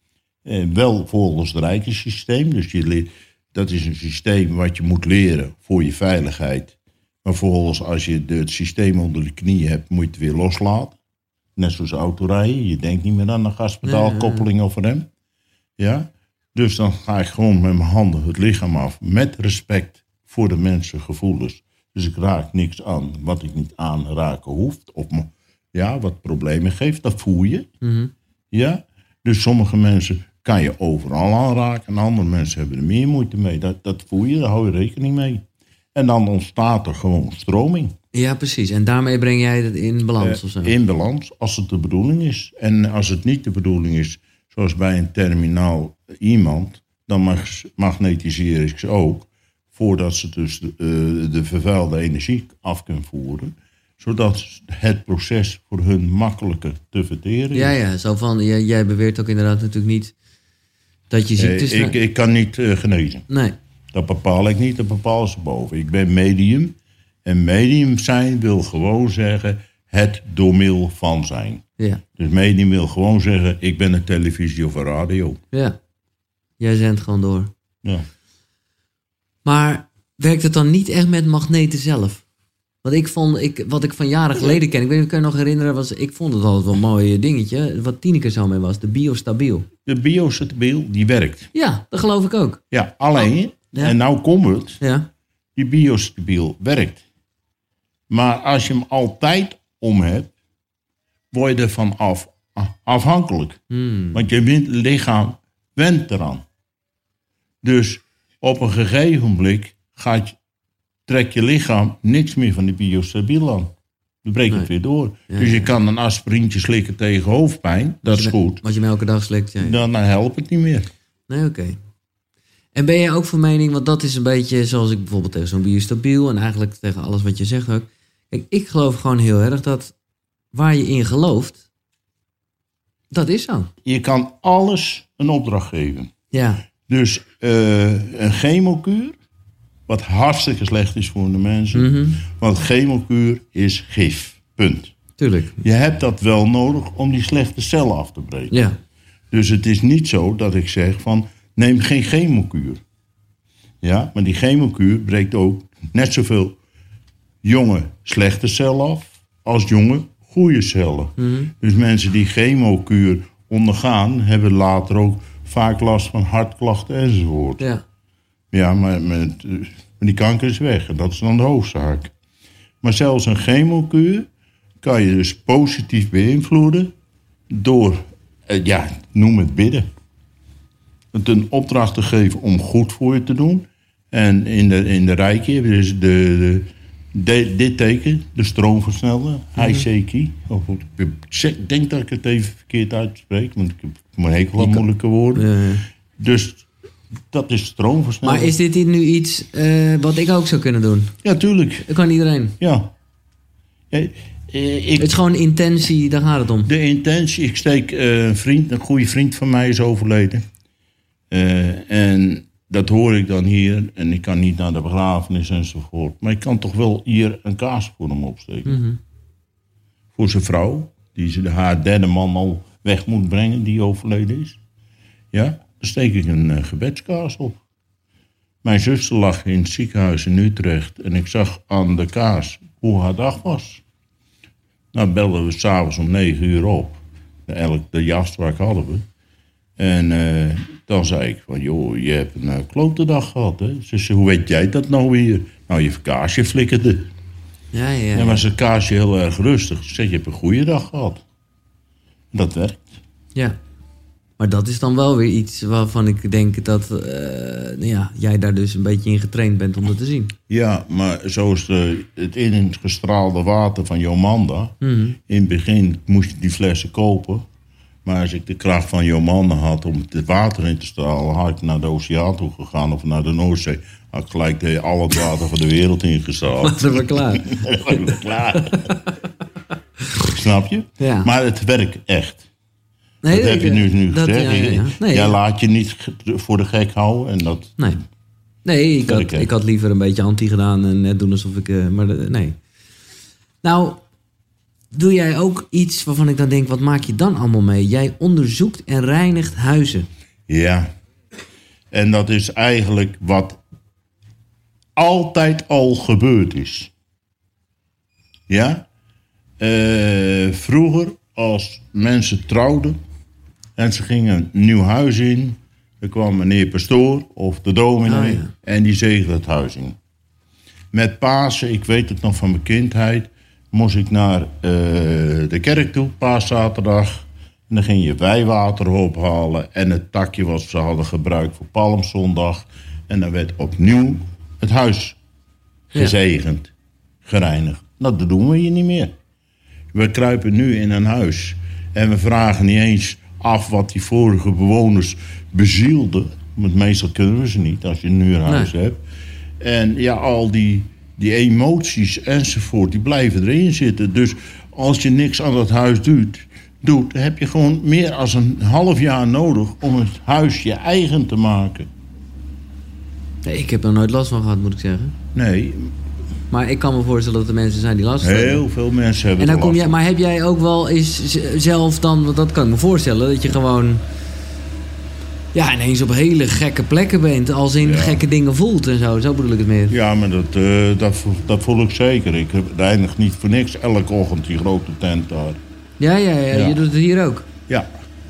Wel volgens het Rijkensysteem. Dus dat is een systeem wat je moet leren voor je veiligheid. Maar vervolgens, als je het systeem onder de knie hebt, moet je het weer loslaten. Net zoals autorijden. Je denkt niet meer aan een gaspedaalkoppeling of rem. Ja? Dus dan ga ik gewoon met mijn handen het lichaam af. Met respect voor de mensen gevoelens. Dus ik raak niks aan wat ik niet aanraken hoeft. Of wat problemen geeft, dat voel je. Mm-hmm. Ja? Dus sommige mensen kan je overal aanraken. En andere mensen hebben er meer moeite mee. Dat voel je, daar hou je rekening mee. En dan ontstaat er gewoon stroming. Ja, precies. En daarmee breng jij het in balans of zo? In balans, als het de bedoeling is. En als het niet de bedoeling is, zoals bij een terminaal iemand, dan magnetiseer ik ze ook, voordat ze dus de vervuilde energie af kunnen voeren, zodat het proces voor hun makkelijker te verteren is. Ja, zo van, jij beweert ook inderdaad natuurlijk niet dat je ziektes... Ik kan niet genezen. Nee. Dat bepaal ik niet, dat bepalen ze boven. Ik ben medium. En medium zijn wil gewoon zeggen het door middel van zijn. Ja. Dus medium wil gewoon zeggen, ik ben een televisie of een radio. Ja. Jij zendt gewoon door. Ja. Maar werkt het dan niet echt met magneten zelf? Wat ik van jaren geleden ken, ik weet niet of ik je nog herinneren, ik vond het altijd wel een mooi dingetje, wat Tineke zo mee was, de Biostabiel. De Biostabiel, die werkt. Ja, dat geloof ik ook. Ja, alleen, Ja. en nou komt het, Ja. die Biostabiel werkt. Maar als je hem altijd om hebt, word je ervan afhankelijk. Want je lichaam went eraan. Dus op een gegeven moment trekt je lichaam niks meer van die Biostabiel aan. Dan breekt het weer door. Ja, dus je kan een aspirintje slikken tegen hoofdpijn. Dat is goed. Wat je me elke dag slikt. Ja. Dan helpt het niet meer. Nee, oké. En ben je ook van mening, want dat is een beetje zoals ik bijvoorbeeld tegen zo'n Biostabiel en eigenlijk tegen alles wat je zegt ook. Kijk, ik geloof gewoon heel erg dat waar je in gelooft, dat is zo. Je kan alles een opdracht geven. Ja. Dus een chemokuur, wat hartstikke slecht is voor de mensen. Mm-hmm. Want chemokuur is gif. Punt. Tuurlijk. Je hebt dat wel nodig om die slechte cellen af te breken. Ja. Dus het is niet zo dat ik zeg van, neem geen chemokuur. Ja, maar die chemokuur breekt ook net zoveel jonge slechte cellen af als jonge goede cellen. Mm-hmm. Dus mensen die chemokuur ondergaan, hebben later ook vaak last van hartklachten enzovoort. Ja. Ja, maar die kanker is weg en dat is dan de hoofdzaak. Maar zelfs een chemokuur kan je dus positief beïnvloeden door, noem het bidden. Het een opdracht te geven om goed voor je te doen. En in de Reiki hebben dus dit teken, de stroomversneller, Heiseki. Ik denk dat ik het even verkeerd uitspreek, want ik heb mijn hekel aan moeilijke woorden. Ja. Dus dat is stroomversneller. Maar is dit nu iets wat ik ook zou kunnen doen? Ja, tuurlijk. Dat kan iedereen. Ja. Het is gewoon intentie, daar gaat het om. De intentie, ik steek een goede vriend van mij is overleden. En dat hoor ik dan hier. En ik kan niet naar de begrafenis enzovoort. Maar ik kan toch wel hier een kaars voor hem opsteken. Mm-hmm. Voor zijn vrouw, die haar derde man al weg moet brengen, die overleden is. Ja, dan steek ik een gebedskaars op. Mijn zuster lag in het ziekenhuis in Utrecht. En ik zag aan de kaars hoe haar dag was. Nou belden we s'avonds om 9 uur op. De jachtwaak hadden we. En dan zei ik van, joh, je hebt een klote dag gehad, hè? Ze zei, hoe weet jij dat nou weer? Nou, je kaarsje flikkerde. Ja. En was het kaarsje heel erg rustig. Ze zei, je hebt een goede dag gehad. Dat werkt. Ja. Maar dat is dan wel weer iets waarvan ik denk dat jij daar dus een beetje in getraind bent om dat te zien. Ja, maar zoals het ingestraalde water van Jomanda. Mm-hmm. In het begin moest je die flessen kopen. Maar als ik de kracht van Jomanda had om het water in te stralen, had ik naar de oceaan toe gegaan of naar de Noordzee. Had ik gelijk al het water van de wereld ingestraald. Dat was klaar. Klaar. Snap je? Ja. Maar het werkt echt. Nee, dat heb je nu gezegd. Ja. Nee, jij laat je niet voor de gek houden. En dat, Nee, ik had liever een beetje anti gedaan en net doen alsof ik... nee. Nou, doe jij ook iets waarvan ik dan denk, wat maak je dan allemaal mee? Jij onderzoekt en reinigt huizen. Ja. En dat is eigenlijk wat altijd al gebeurd is. Ja? Vroeger, als mensen trouwden en ze gingen een nieuw huis in, dan kwam meneer pastoor of de dominee en die zegende het huis in. Met Pasen, ik weet het nog van mijn kindheid, moest ik naar de kerk toe, paaszaterdag. En dan ging je wijwater ophalen en het takje wat ze hadden gebruikt voor Palmzondag. En dan werd opnieuw het huis gezegend, gereinigd. Nou, dat doen we hier niet meer. We kruipen nu in een huis en we vragen niet eens af wat die vorige bewoners bezielden. Want meestal kunnen we ze niet als je nu een huis hebt. En ja, al die emoties enzovoort, die blijven erin zitten. Dus als je niks aan dat huis doet, dan heb je gewoon meer dan een half jaar nodig om het huis je eigen te maken. Nee, ik heb er nooit last van gehad, moet ik zeggen. Nee. Maar ik kan me voorstellen dat er mensen zijn die last hebben. Heel veel mensen hebben en dan last van. Maar heb jij ook wel eens zelf dan, want dat kan ik me voorstellen, dat je gewoon ineens op hele gekke plekken bent, als in gekke dingen voelt en zo. Zo bedoel ik het meer. Ja, maar dat voel ik zeker. Ik eindig niet voor niks elke ochtend die grote tent daar. Ja, je doet het hier ook. Ja.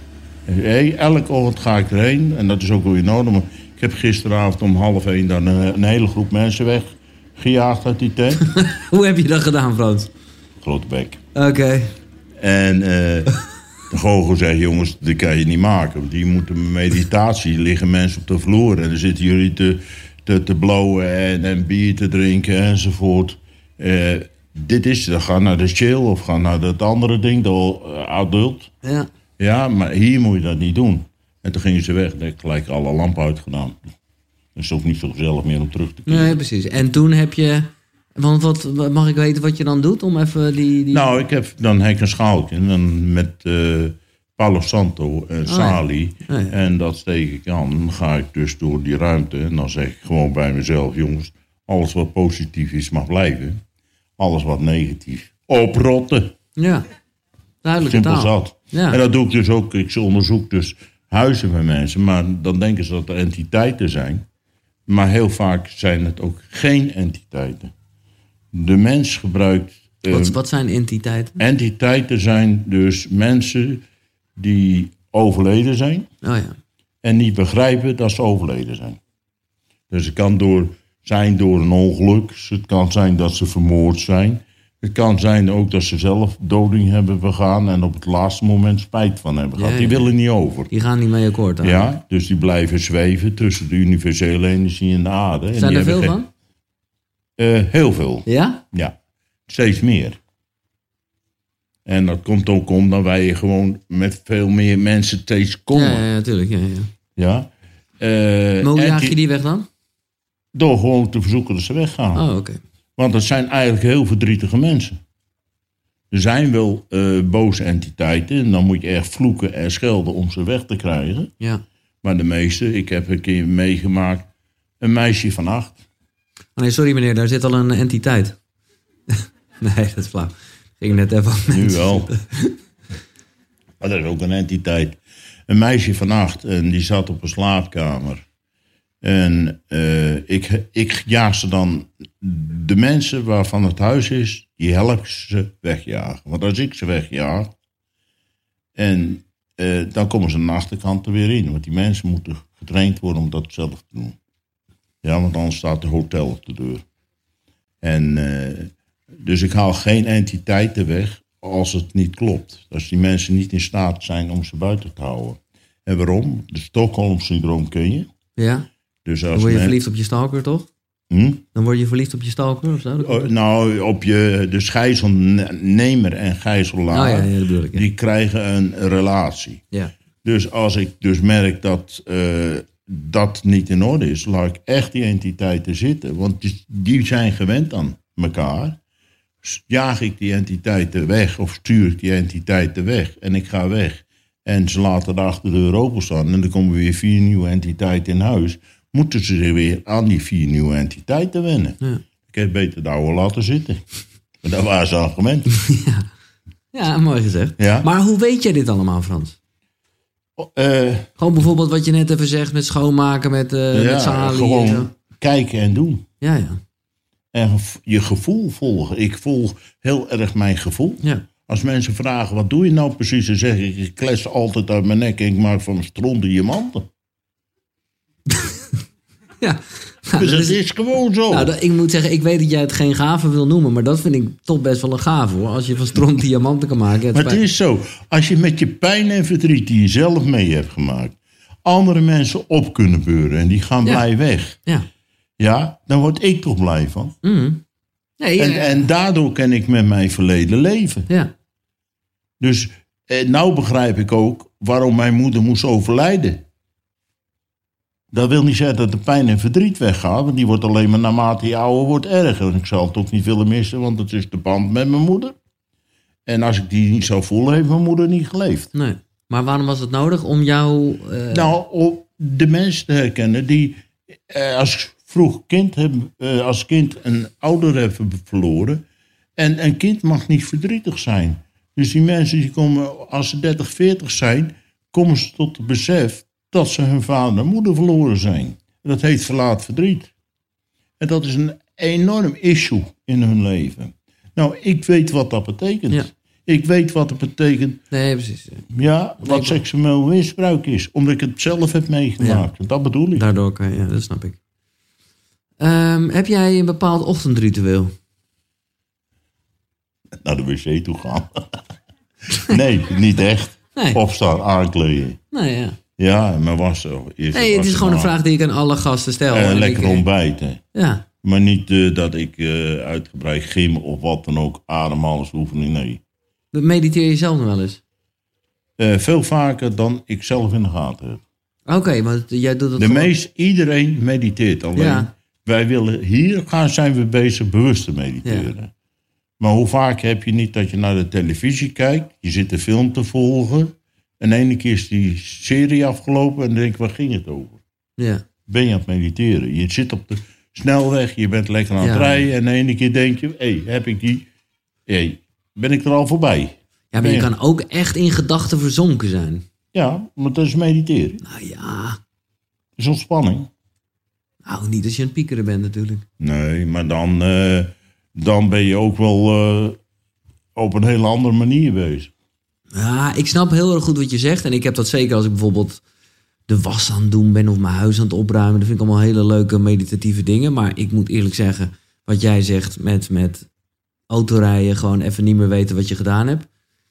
Elke ochtend ga ik erheen en dat is ook weer nodig. Maar ik heb gisteravond om 12:30 dan een hele groep mensen weggejaagd uit die tent. Hoe heb je dat gedaan, Frans? Grote bek. Oké. En de goochel zegt, jongens, dat kan je niet maken. Want die moeten meditatie, liggen mensen op de vloer. En dan zitten jullie te blowen en bier te drinken enzovoort. Dit is, dan ga naar de chill of ga naar dat andere ding, de adult. Ja. Ja, maar hier moet je dat niet doen. En toen gingen ze weg en ik gelijk alle lampen uitgedaan. Dus het is ook niet zo gezellig meer om terug te keren. Nee, precies. En toen heb je... Want wat mag ik weten wat je dan doet om even die... Nou, ik heb dan een schaaltje en dan met Palo Santo en Sali. Ja. Ja. En dat steek ik aan. Dan ga ik dus door die ruimte en dan zeg ik gewoon bij mezelf, jongens, alles wat positief is mag blijven. Alles wat negatief oprotten. Ja, duidelijke Simpel taal. zat. Ja. En dat doe ik dus ook. Ik onderzoek dus huizen van mensen. Maar dan denken ze dat er entiteiten zijn. Maar heel vaak zijn het ook geen entiteiten. De mens gebruikt... Wat zijn entiteiten? Entiteiten zijn dus mensen die overleden zijn. Oh ja. En niet begrijpen dat ze overleden zijn. Dus het kan zijn door een ongeluk. Het kan zijn dat ze vermoord zijn. Het kan zijn ook dat ze zelf doding hebben begaan en op het laatste moment spijt van hebben gehad. Die willen niet over. Die gaan niet mee akkoord aan. Ja, dus die blijven zweven tussen de universele energie en de aarde. Zijn er veel van? Heel veel. Ja? Ja, steeds meer. En dat komt ook omdat wij gewoon met veel meer mensen steeds komen. Ja, natuurlijk. Ja. Ja. Hoe jaag je die weg dan? Door gewoon te verzoeken dat ze weggaan. Oh, oké. Want dat zijn eigenlijk heel verdrietige mensen. Er zijn wel boze entiteiten. En dan moet je echt vloeken en schelden om ze weg te krijgen. Ja. Maar de meeste, ik heb een keer meegemaakt, een meisje van 8. Oh nee, sorry meneer, daar zit al een entiteit. Nee, dat is flauw. Ging net even op Nu wel. Maar dat is ook een entiteit. Een meisje van 8 en die zat op een slaapkamer. En ik jaag ze dan, de mensen waarvan het huis is, die help ik ze wegjagen. Want als ik ze wegjaag, en dan komen ze aan de achterkant er weer in. Want die mensen moeten getraind worden om dat zelf te doen. Ja, want anders staat de hotel op de deur. En dus ik haal geen entiteiten weg als het niet klopt. Als die mensen niet in staat zijn om ze buiten te houden. En waarom? De Stockholm-syndroom ken je. Ja. Dus Dan word je verliefd op je stalker, toch? Dan word je verliefd op je stalker of zo? Nou, op de gijzelnemer en gijzelaar, dat bedoel ik. Ja. die krijgen een relatie. Ja. Dus als ik dus merk dat dat niet in orde is, laat ik echt die entiteiten zitten. Want die zijn gewend aan elkaar. Jaag ik die entiteiten weg of stuur ik die entiteiten weg en ik ga weg. En ze laten er achter de deur openstaan en dan komen weer 4 nieuwe entiteiten in huis. Moeten ze zich weer aan die 4 nieuwe entiteiten wennen. Ja. Ik heb beter de oude laten zitten. Maar daar waren ze aan gewend. Ja, mooi gezegd. Ja? Maar hoe weet jij dit allemaal, Frans? Gewoon bijvoorbeeld wat je net even zegt met schoonmaken, met Sali. Gewoon kijken en doen. Ja. En je gevoel volgen. Ik volg heel erg mijn gevoel. Ja. Als mensen vragen, wat doe je nou precies? Dan zeg ik klets altijd uit mijn nek en ik maak van stront diamanten. Ja. Dus het is gewoon zo. Nou, ik moet zeggen, ik weet dat jij het geen gave wil noemen, maar dat vind ik toch best wel een gave, hoor. Als je van stront diamanten kan maken. Maar het is zo. Als je met je pijn en verdriet die je zelf mee hebt gemaakt, andere mensen op kunnen beuren en die gaan blij weg. Ja, dan word ik toch blij van. Mm. Nee, en daardoor kan ik met mijn verleden leven. Ja. Dus nou begrijp ik ook waarom mijn moeder moest overlijden. Dat wil niet zeggen dat de pijn en verdriet weggaat, want die wordt alleen maar naarmate je ouder wordt erger. En ik zal het ook niet willen missen, want het is de band met mijn moeder. En als ik die niet zou voelen, heeft mijn moeder niet geleefd. Nee. Maar waarom was het nodig om jou... Nou, om de mensen te herkennen die als kind een ouder hebben verloren. En een kind mag niet verdrietig zijn. Dus die mensen die komen, als ze 30, 40 zijn, komen ze tot het besef dat ze hun vader en moeder verloren zijn. En dat heet verlaat verdriet. En dat is een enorm issue in hun leven. Nou, ik weet wat dat betekent. Ja. Ik weet wat het betekent. Nee, precies. Ja, wat seksueel misbruik is. Omdat ik het zelf heb meegemaakt. Ja. Dat bedoel ik. Daardoor kan je, ja, dat snap ik. Heb jij een bepaald ochtendritueel? Naar de wc toe gaan. Nee, niet echt. Nee. Opstaan, aankleden. Nee, ja. Ja, maar was er. Nee, het is gewoon een vraag die ik aan alle gasten stel. Lekker ontbijten. Ja. Maar niet dat ik uitgebreid gym of wat dan ook, ademhalingsoefening, nee. Mediteer je zelf nog wel eens? Veel vaker dan ik zelf in de gaten heb. Oké, maar jij doet het iedereen mediteert. Alleen wij willen, zijn we bezig bewust te mediteren. Ja. Maar hoe vaak heb je niet dat je naar de televisie kijkt, je zit de film te volgen, en de ene keer is die serie afgelopen en dan denk ik, waar ging het over? Ja. Ben je aan het mediteren? Je zit op de snelweg, je bent lekker aan het rijden en de ene keer denk je, heb ik die, ben ik er al voorbij? Ja, maar je kan ook echt in gedachten verzonken zijn. Ja, maar dat is mediteren. Nou ja. Dat is ontspanning. Nou, niet als je aan het piekeren bent natuurlijk. Nee, maar dan ben je ook wel op een hele andere manier bezig. Ja, ik snap heel erg goed wat je zegt. En ik heb dat zeker als ik bijvoorbeeld de was aan het doen ben of mijn huis aan het opruimen. Dat vind ik allemaal hele leuke meditatieve dingen. Maar ik moet eerlijk zeggen, wat jij zegt met autorijden, gewoon even niet meer weten wat je gedaan hebt.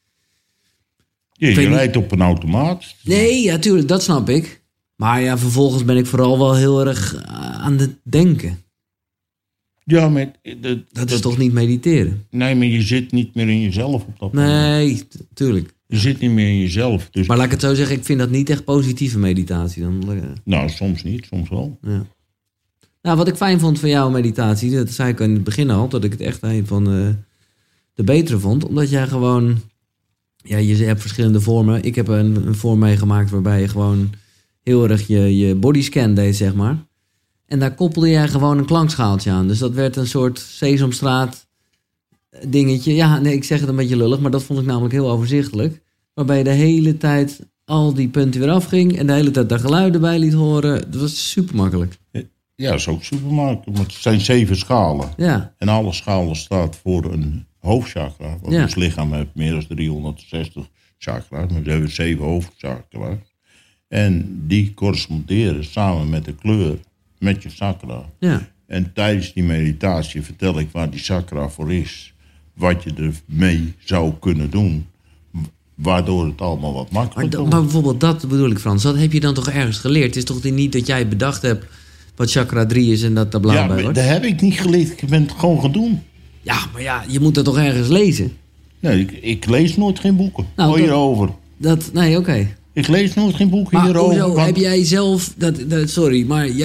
Je rijdt op een automaat. Nee, ja, tuurlijk, dat snap ik. Maar ja, vervolgens ben ik vooral wel heel erg aan het denken. Ja, maar dat is toch niet mediteren? Nee, maar je zit niet meer in jezelf op dat moment. Nee, tuurlijk. Je zit niet meer in jezelf. Dus... Maar laat ik het zo zeggen, ik vind dat niet echt positieve meditatie. Nou, soms niet, soms wel. Ja. Nou, wat ik fijn vond van jouw meditatie, dat zei ik in het begin al, dat ik het echt een van de betere vond. Omdat jij gewoon, ja, je hebt verschillende vormen. Ik heb een vorm meegemaakt waarbij je gewoon heel erg je bodyscan deed, zeg maar. En daar koppelde jij gewoon een klankschaaltje aan. Dus dat werd een soort Sesamstraat dingetje. Ja, nee, ik zeg het een beetje lullig, maar dat vond ik namelijk heel overzichtelijk. Waarbij je de hele tijd al die punten weer afging en de hele tijd daar geluiden bij liet horen. Dat was super makkelijk. Ja, dat is ook super makkelijk. Maar het zijn 7 schalen. Ja. En alle schalen staat voor een hoofdchakra. Want ons lichaam heeft meer dan 360 chakra's. Maar we hebben 7 hoofdchakra's. En die corresponderen samen met de kleur met je chakra. Ja. En tijdens die meditatie vertel ik waar die chakra voor is. Wat je ermee zou kunnen doen. Waardoor het allemaal wat makkelijker wordt. Maar bijvoorbeeld dat bedoel ik, Frans. Dat heb je dan toch ergens geleerd? Het is toch niet dat jij bedacht hebt wat chakra 3 is en dat daar blauw bij wordt? Dat heb ik niet geleerd. Ik ben het gewoon gaan doen. Ja, maar ja, je moet dat toch ergens lezen? Nee, ik lees nooit geen boeken hierover. Nee, oké. Ik lees nooit geen boeken hierover. Maar hoezo heb jij zelf... sorry, maar ja,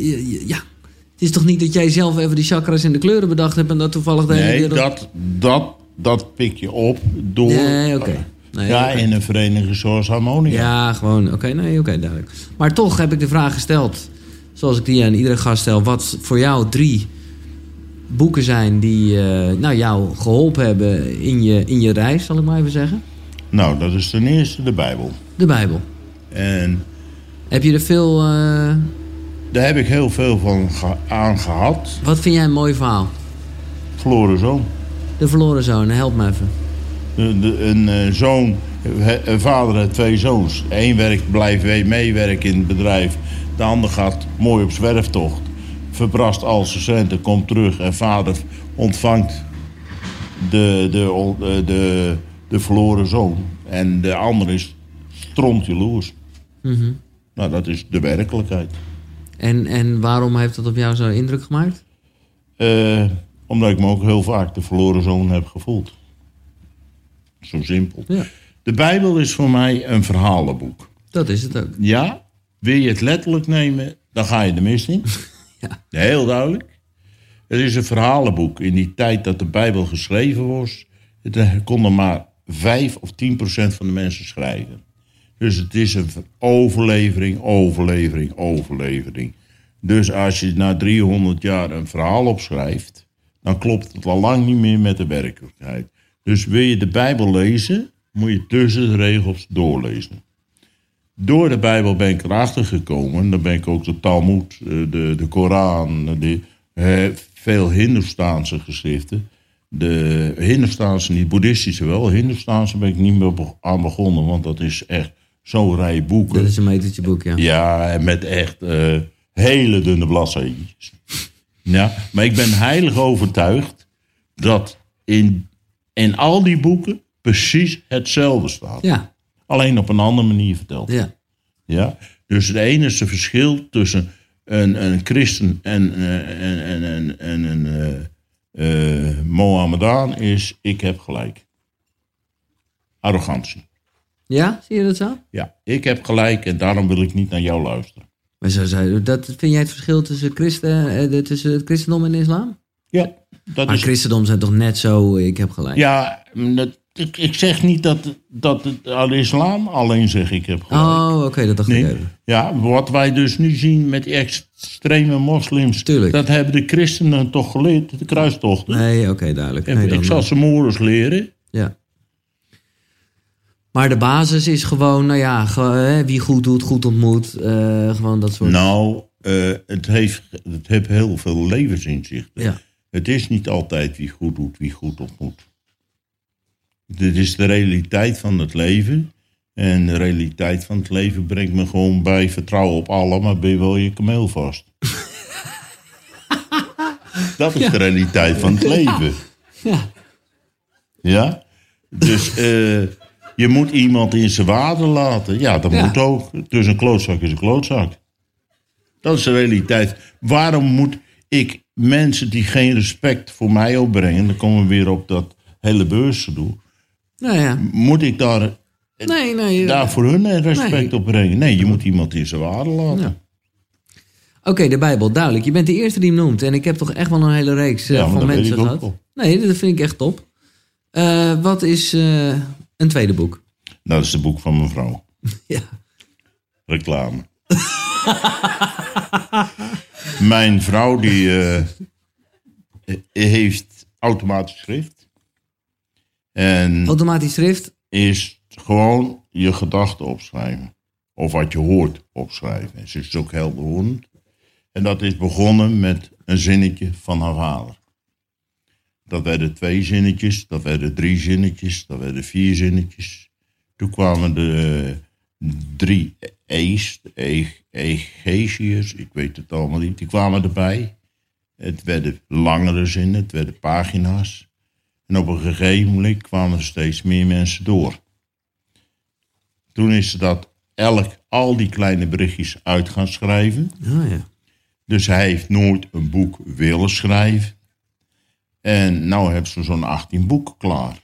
het is toch niet dat jij zelf even die chakras en de kleuren bedacht hebt en dat toevallig de hele wereld... dat pik je op door... Nee, oké. Nee, in een vereniging zoals Harmonia. Ja, gewoon, oké, duidelijk. Maar toch heb ik de vraag gesteld, zoals ik die aan iedere gast stel, wat voor jou 3 boeken zijn die jou geholpen hebben in je reis, zal ik maar even zeggen? Nou, dat is ten eerste de Bijbel. De Bijbel. En Heb je er veel... daar heb ik heel veel van aan gehad. Wat vind jij een mooi verhaal? Verloren zoon. De verloren zoon, help me even. Een vader heeft 2 zoons. Eén blijft meewerken in het bedrijf. De ander gaat mooi op zwerftocht. Verbrast al zijn centen, komt terug. En vader ontvangt de verloren zoon. En de ander is strontjaloers. Mm-hmm. Nou, dat is de werkelijkheid. En waarom heeft dat op jou zo indruk gemaakt? Omdat ik me ook heel vaak de verloren zoon heb gevoeld. Zo simpel. Ja. De Bijbel is voor mij een verhalenboek. Dat is het ook. Ja, wil je het letterlijk nemen, dan ga je de mist in. Ja. Heel duidelijk. Het is een verhalenboek. In die tijd dat de Bijbel geschreven was, konden maar 5 of 10% van de mensen schrijven. Dus het is een overlevering. Dus als je na 300 jaar een verhaal opschrijft, dan klopt het al lang niet meer met de werkelijkheid. Dus wil je de Bijbel lezen, moet je tussen de regels doorlezen. Door de Bijbel ben ik erachter gekomen. Dan ben ik ook de Talmud, de Koran, veel Hindoestaanse geschriften. De Hindoestaanse, niet boeddhistische wel. Hindoestaanse ben ik niet meer aan begonnen, want dat is echt zo'n rij boeken. Dat is een metertje boek, ja. Ja, met echt hele dunne bladzijden. Ja, maar ik ben heilig overtuigd dat in al die boeken precies hetzelfde staat. Ja. Alleen op een andere manier verteld. Ja. Ja? Dus het enige verschil tussen een christen en een Mohammedaan is: ik heb gelijk. Arrogantie. Ja, zie je dat zo? Ja, ik heb gelijk en daarom wil ik niet naar jou luisteren. Maar dat vind jij het verschil tussen tussen het christendom en de islam? Ja, dat Maar is... christendom zijn toch net zo, ik heb gelijk. Ja, ik zeg niet dat het aan de islam alleen zeg ik heb gelijk. Oh, oké, dat dacht ik Nee. even. Ja, wat wij dus nu zien met die extreme moslims, Tuurlijk. dat hebben de christenen toch geleerd, de kruistochten. Nee, oké, duidelijk. En Nee, ik dan, zal ze moeders leren. Ja. Maar de basis is gewoon, nou ja, wie goed doet, goed ontmoet. Gewoon dat soort... Nou, het heeft heel veel levensinzichten. Ja. Het is niet altijd wie goed doet, wie goed ontmoet. Dit is de realiteit van het leven. En de realiteit van het leven brengt me gewoon bij vertrouwen op Allah, maar ben je wel je kameel vast. Dat is de realiteit van het leven. Ja. Ja? Dus je moet iemand in zijn waarde laten. Ja, dat moet ook. Dus een klootzak is een klootzak. Dat is de realiteit. Waarom moet ik mensen die geen respect voor mij opbrengen, dan komen we weer op dat hele beursgedoe. Nou ja. Moet ik daar Nee. voor hun respect opbrengen? Nee, je moet iemand in zijn waarde laten. Ja. Oké, de Bijbel, duidelijk. Je bent de eerste die hem noemt. En ik heb toch echt wel een hele reeks Ja, maar van dat weet mensen ik ook gehad. wel. Nee, dat vind ik echt top. Wat is een tweede boek? Dat is het boek van mijn vrouw. Ja. Reclame. Mijn vrouw die heeft automatisch schrift. En Automatisch schrift. is gewoon je gedachten opschrijven. Of wat je hoort opschrijven. Ze is ook helderhorend. En dat is begonnen met een zinnetje van haar vader. Dat werden 2 zinnetjes, dat werden 3 zinnetjes, dat werden 4 zinnetjes. Toen kwamen de 3 E's, Egesiërs, ik weet het allemaal niet, die kwamen erbij. Het werden langere zinnen, het werden pagina's. En op een gegeven moment kwamen er steeds meer mensen door. Toen is ze dat al die kleine berichtjes uit gaan schrijven. Oh ja. Dus hij heeft nooit een boek willen schrijven. En nou hebben ze zo'n 18 boeken klaar.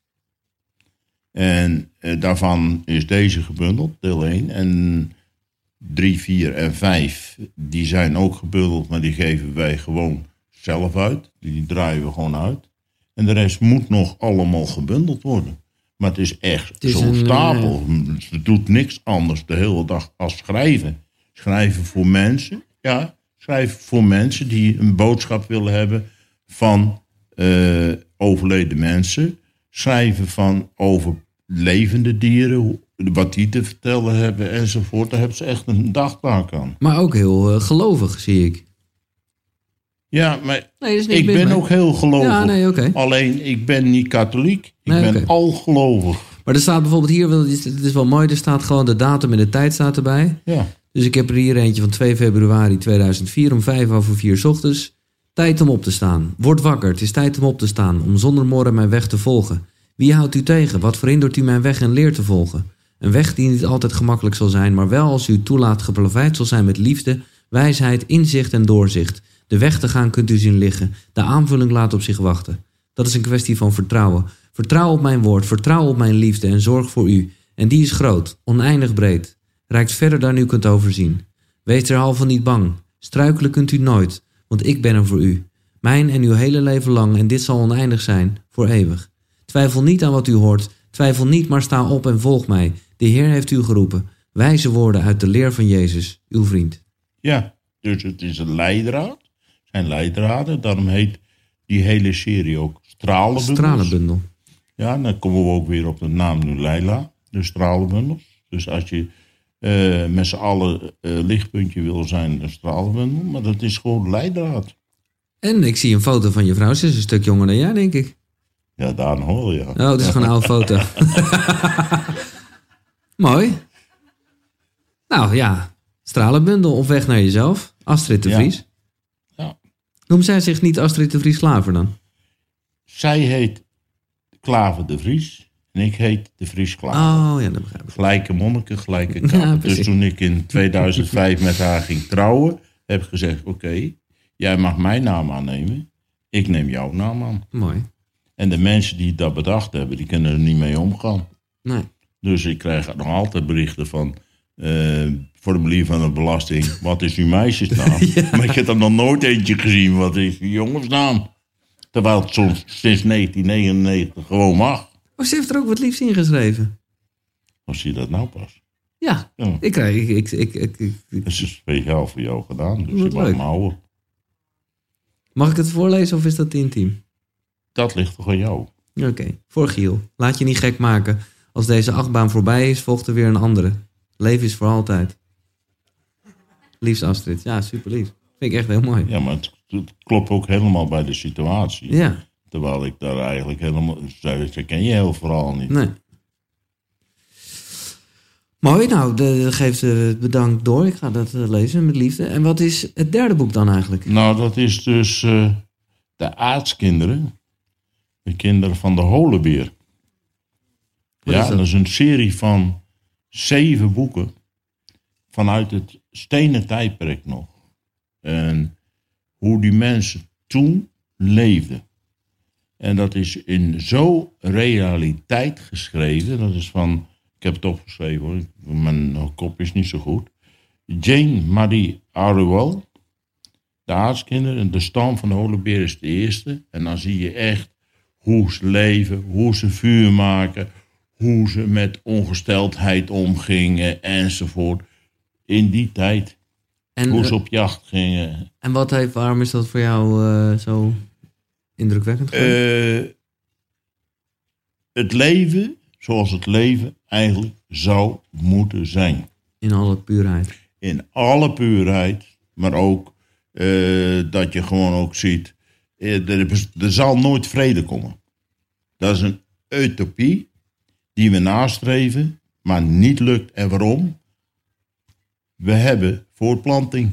En daarvan is deze gebundeld, deel 1. En 3, 4 en 5, die zijn ook gebundeld, maar die geven wij gewoon zelf uit. Die draaien we gewoon uit. En de rest moet nog allemaal gebundeld worden. Maar het is echt zo'n stapel. Ze doet niks anders de hele dag als schrijven. Schrijven voor mensen, ja. Schrijven voor mensen die een boodschap willen hebben van overleden mensen. Schrijven over levende dieren, wat die te vertellen hebben enzovoort. Daar hebben ze echt een dagtaak aan. Maar ook heel gelovig, zie ik. Ja, maar Nee, dat is niks ik mis ben mee. ook heel gelovig. Ja, nee, oké. Alleen, ik ben niet katholiek. Ik Nee, ben oké. al gelovig. Maar er staat bijvoorbeeld hier, het is wel mooi, er staat gewoon de datum en de tijd staat erbij. Ja. Dus ik heb er hier eentje van 2 februari 2004 om 5:05 's ochtends. Tijd om op te staan. Word wakker, het is tijd om op te staan, om zonder morren mijn weg te volgen. Wie houdt u tegen? Wat verhindert u mijn weg en leer te volgen? Een weg die niet altijd gemakkelijk zal zijn, maar wel als u toelaat geplaveid zal zijn met liefde, wijsheid, inzicht en doorzicht. De weg te gaan kunt u zien liggen. De aanvulling laat op zich wachten. Dat is een kwestie van vertrouwen. Vertrouw op mijn woord, vertrouw op mijn liefde en zorg voor u. En die is groot, oneindig breed. Reikt verder dan u kunt overzien. Wees derhalve niet bang. Struikelen kunt u nooit, want ik ben er voor u. Mijn en uw hele leven lang, en dit zal oneindig zijn, voor eeuwig. Twijfel niet aan wat u hoort. Twijfel niet, maar sta op en volg mij. De Heer heeft u geroepen. Wijze woorden uit de leer van Jezus, uw vriend. Ja, dus het is een leidraad. Het zijn leidraden. Daarom heet die hele serie ook Stralenbundels. Stralenbundel. Ja, dan komen we ook weer op de naam nu Leila. De stralenbundels. Dus als je met z'n allen lichtpuntje wil zijn, een stralenbundel. Maar dat is gewoon leidraad. En ik zie een foto van je vrouw. Ze is een stuk jonger dan jij, denk ik. Ja, daar nog wel, ja. Oh, dat is gewoon een oude foto. Mooi. Nou ja, Stralenbundel op weg naar jezelf. Astrid de Ja. Vries. Ja. Noemt zij zich niet Astrid de Vries Klaver dan? Zij heet Klaver de Vries. En ik heet de Vries Klaver. Oh ja, dat begrijp ik. Gelijke monniken, gelijke kappen. Ja, Dus precies. toen ik in 2005 met haar ging trouwen, heb ik gezegd, oké, jij mag mijn naam aannemen. Ik neem jouw naam aan. Mooi. En de mensen die dat bedacht hebben, die kunnen er niet mee omgaan. Nee. Dus ik krijg nog altijd berichten van formulier van de belasting. Wat is uw meisjesnaam? Maar ik heb er nog nooit eentje gezien. Wat is uw jongensnaam? Terwijl het soms sinds 1999 gewoon mag. Oh, ze heeft er ook wat liefs in geschreven. Als je dat nou pas. Ja, Ja. ik krijg... Dat is speciaal voor jou gedaan. Dus Wat je mag leuk. hem houden. Mag ik het voorlezen of is dat te intiem? Dat ligt toch aan jou. Oké, voor Giel. Laat je niet gek maken. Als deze achtbaan voorbij is, volgt er weer een andere. Leven is voor altijd. Liefst Astrid. Ja, super lief. Vind ik echt heel mooi. Ja, maar het klopt ook helemaal bij de situatie. Ja, Terwijl ik daar eigenlijk helemaal... Ze ken je heel vooral niet. nee. Mooi, nou, geef het bedankt door. Ik ga dat lezen met liefde. En wat is het derde boek dan eigenlijk? Nou, dat is dus de aardskinderen. De kinderen van de holenbeer. Wat Ja, is dat? dat is een serie van 7 boeken. Vanuit het stenen tijdperk nog. En hoe die mensen toen leefden. En dat is in zo'n realiteit geschreven. Dat is van, ik heb het opgeschreven hoor, mijn kop is niet zo goed. Jane Marie Aruel, de aardskinderen, de stam van de holenbeer is de eerste. En dan zie je echt hoe ze leven, hoe ze vuur maken, hoe ze met ongesteldheid omgingen enzovoort. In die tijd, En, hoe ze op jacht gingen. en waarom is dat voor jou zo indrukwekkend geworden? Het leven zoals het leven eigenlijk zou moeten zijn. In alle puurheid. In alle puurheid, maar ook dat je gewoon ook ziet, er zal nooit vrede komen. Dat is een utopie die we nastreven, maar niet lukt. En waarom? We hebben voortplanting.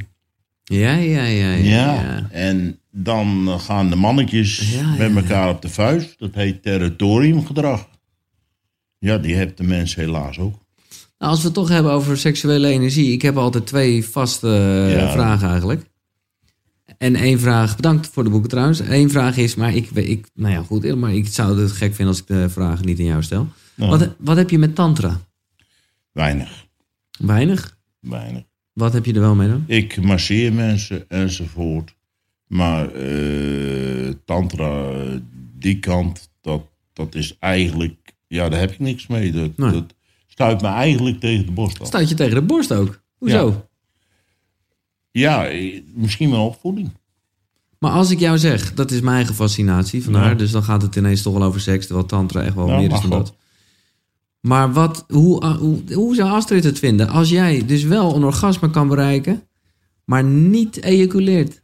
Ja. En dan gaan de mannetjes Ja, met ja. elkaar op de vuist. Dat heet territoriumgedrag. Ja, die heeft de mens helaas ook. Nou, als we het toch hebben over seksuele energie. Ik heb altijd 2 vaste Ja. vragen eigenlijk. En 1 vraag, bedankt voor de boeken trouwens. 1 vraag is, maar nou ja goed, maar ik zou het gek vinden als ik de vraag niet aan jou stel. Nou, Wat heb je met tantra? weinig. Weinig? Wat heb je er wel mee dan? Ik masseer mensen enzovoort. Maar tantra, die kant, dat is eigenlijk... Ja, daar heb ik niks mee. Nee. Dat stuit me eigenlijk tegen de borst af. Staat je tegen de borst ook? Hoezo? Ja, misschien wel opvoeding. Maar als ik jou zeg, dat is mijn eigen fascinatie vandaar. Ja. Dus dan gaat het ineens toch wel over seks. Terwijl tantra echt wel Nou, meer is mag dan wel. dat. Maar hoe zou Astrid het vinden als jij dus wel een orgasme kan bereiken, maar niet ejaculeert?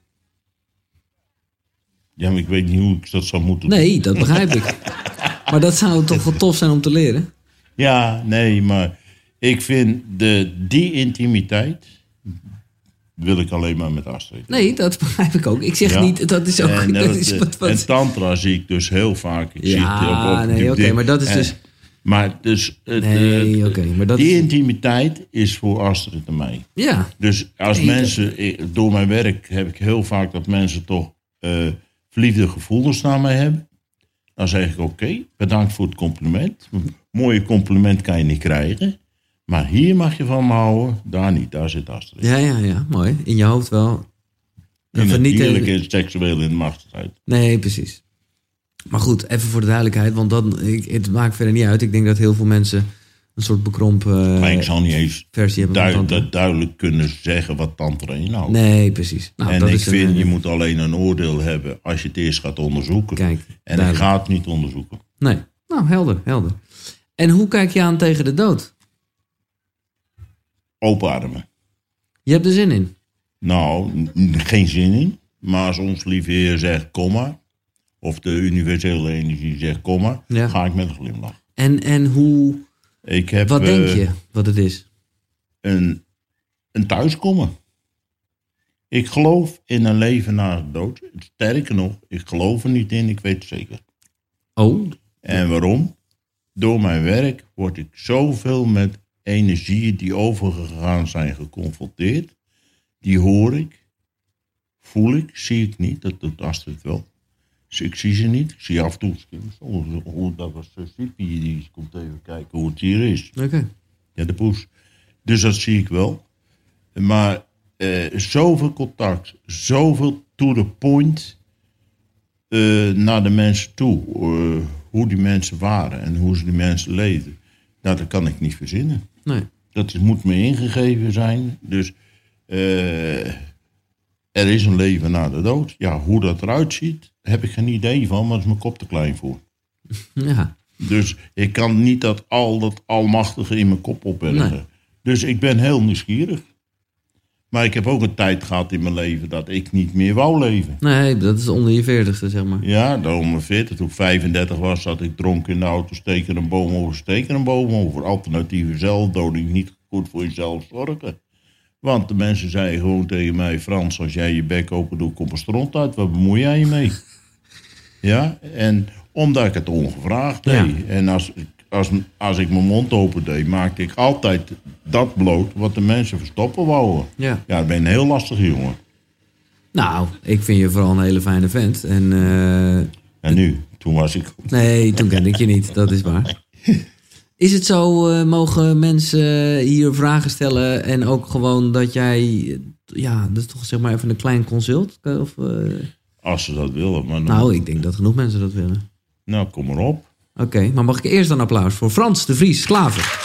Ja, maar ik weet niet hoe ik dat zou moeten doen. Nee, dat begrijp ik. Maar dat zou toch wel tof zijn om te leren? Ja, nee, maar ik vind die intimiteit wil ik alleen maar met Astrid. Nee, dat begrijp ik ook. Ik zeg niet, dat is ook... En tantra zie ik dus heel vaak. Ik zie maar dat is dus... Maar dus maar dat die is... intimiteit is voor Astrid en mij. Ja. Dus als mensen, door mijn werk heb ik heel vaak dat mensen toch verliefde gevoelens naar mij hebben. Dan zeg ik oké, bedankt voor het compliment. Mooie compliment kan je niet krijgen. Maar hier mag je van me houden, daar niet. Daar zit Astrid. Ja, mooi. In je hoofd wel. In het dierlijke en seksueel in de machtsstrijd. Nee, precies. Maar goed, even voor de duidelijkheid, want het maakt verder niet uit. Ik denk dat heel veel mensen een soort bekrompen maar ik zal niet eens versie hebben duidelijk kunnen zeggen wat tantra inhoudt. Nee, precies. Nou, en dat ik is vind, je moet alleen een oordeel hebben als je het eerst gaat onderzoeken. Kijk, en ik ga het niet onderzoeken. Nee, nou helder. En hoe kijk je aan tegen de dood? Open armen. Je hebt er zin in? Nou, geen zin in. Maar als ons lieve Heer zegt, kom maar. Of de universele energie zegt, kom maar. Ja. Ga ik met een glimlach. En hoe... wat denk je wat het is? Een thuiskomen. Ik geloof in een leven na de dood. Sterker nog, ik geloof er niet in, ik weet het zeker. Oh. En waarom? Door mijn werk word ik zoveel met energieën die overgegaan zijn geconfronteerd. Die hoor ik, voel ik, zie ik niet. Dat doet Astrid wel. Dus ik zie ze niet. Ik zie af en toe, dat was Sippie, die komt even kijken hoe het hier is. Oké. Ja, de poes. Dus dat zie ik wel. Maar zoveel contact, zoveel to the point naar de mensen toe. Hoe die mensen waren en hoe ze die mensen leefden. Nou, dat kan ik niet verzinnen. Nee. Dat moet me ingegeven zijn. Dus er is een leven na de dood. Ja, hoe dat eruit ziet, heb ik geen idee van, maar daar is mijn kop te klein voor. Ja. Dus ik kan niet dat almachtige in mijn kop opbergen. Nee. Dus ik ben heel nieuwsgierig. Maar ik heb ook een tijd gehad in mijn leven dat ik niet meer wou leven. Nee, dat is onder je 40ste, zeg maar. Ja, onder mijn 40. Toen ik 35 was, zat ik dronken in de auto, steken een boom over. Alternatieve zelfdoding, niet goed voor jezelf zorgen. Want de mensen zeiden gewoon tegen mij, Frans, als jij je bek open doet, komt er stront uit. Wat bemoei jij je mee? Ja, en omdat ik het ongevraagd deed. Ja. En als ik mijn mond open deed, maakte ik altijd dat bloot wat de mensen verstoppen wouden. Ja, ik ben een heel lastige jongen. Nou, ik vind je vooral een hele fijne vent. En nu? Toen was ik... Nee, toen kende ik je niet, dat is waar. Is het zo, mogen mensen hier vragen stellen en ook gewoon dat jij... Ja, dat is toch zeg maar even een klein consult? Of, Als ze dat willen. Maar nou, ik denk dat genoeg mensen dat willen. Nou, kom maar op. Oké, maar mag ik eerst een applaus voor Frans de Vries Klaver.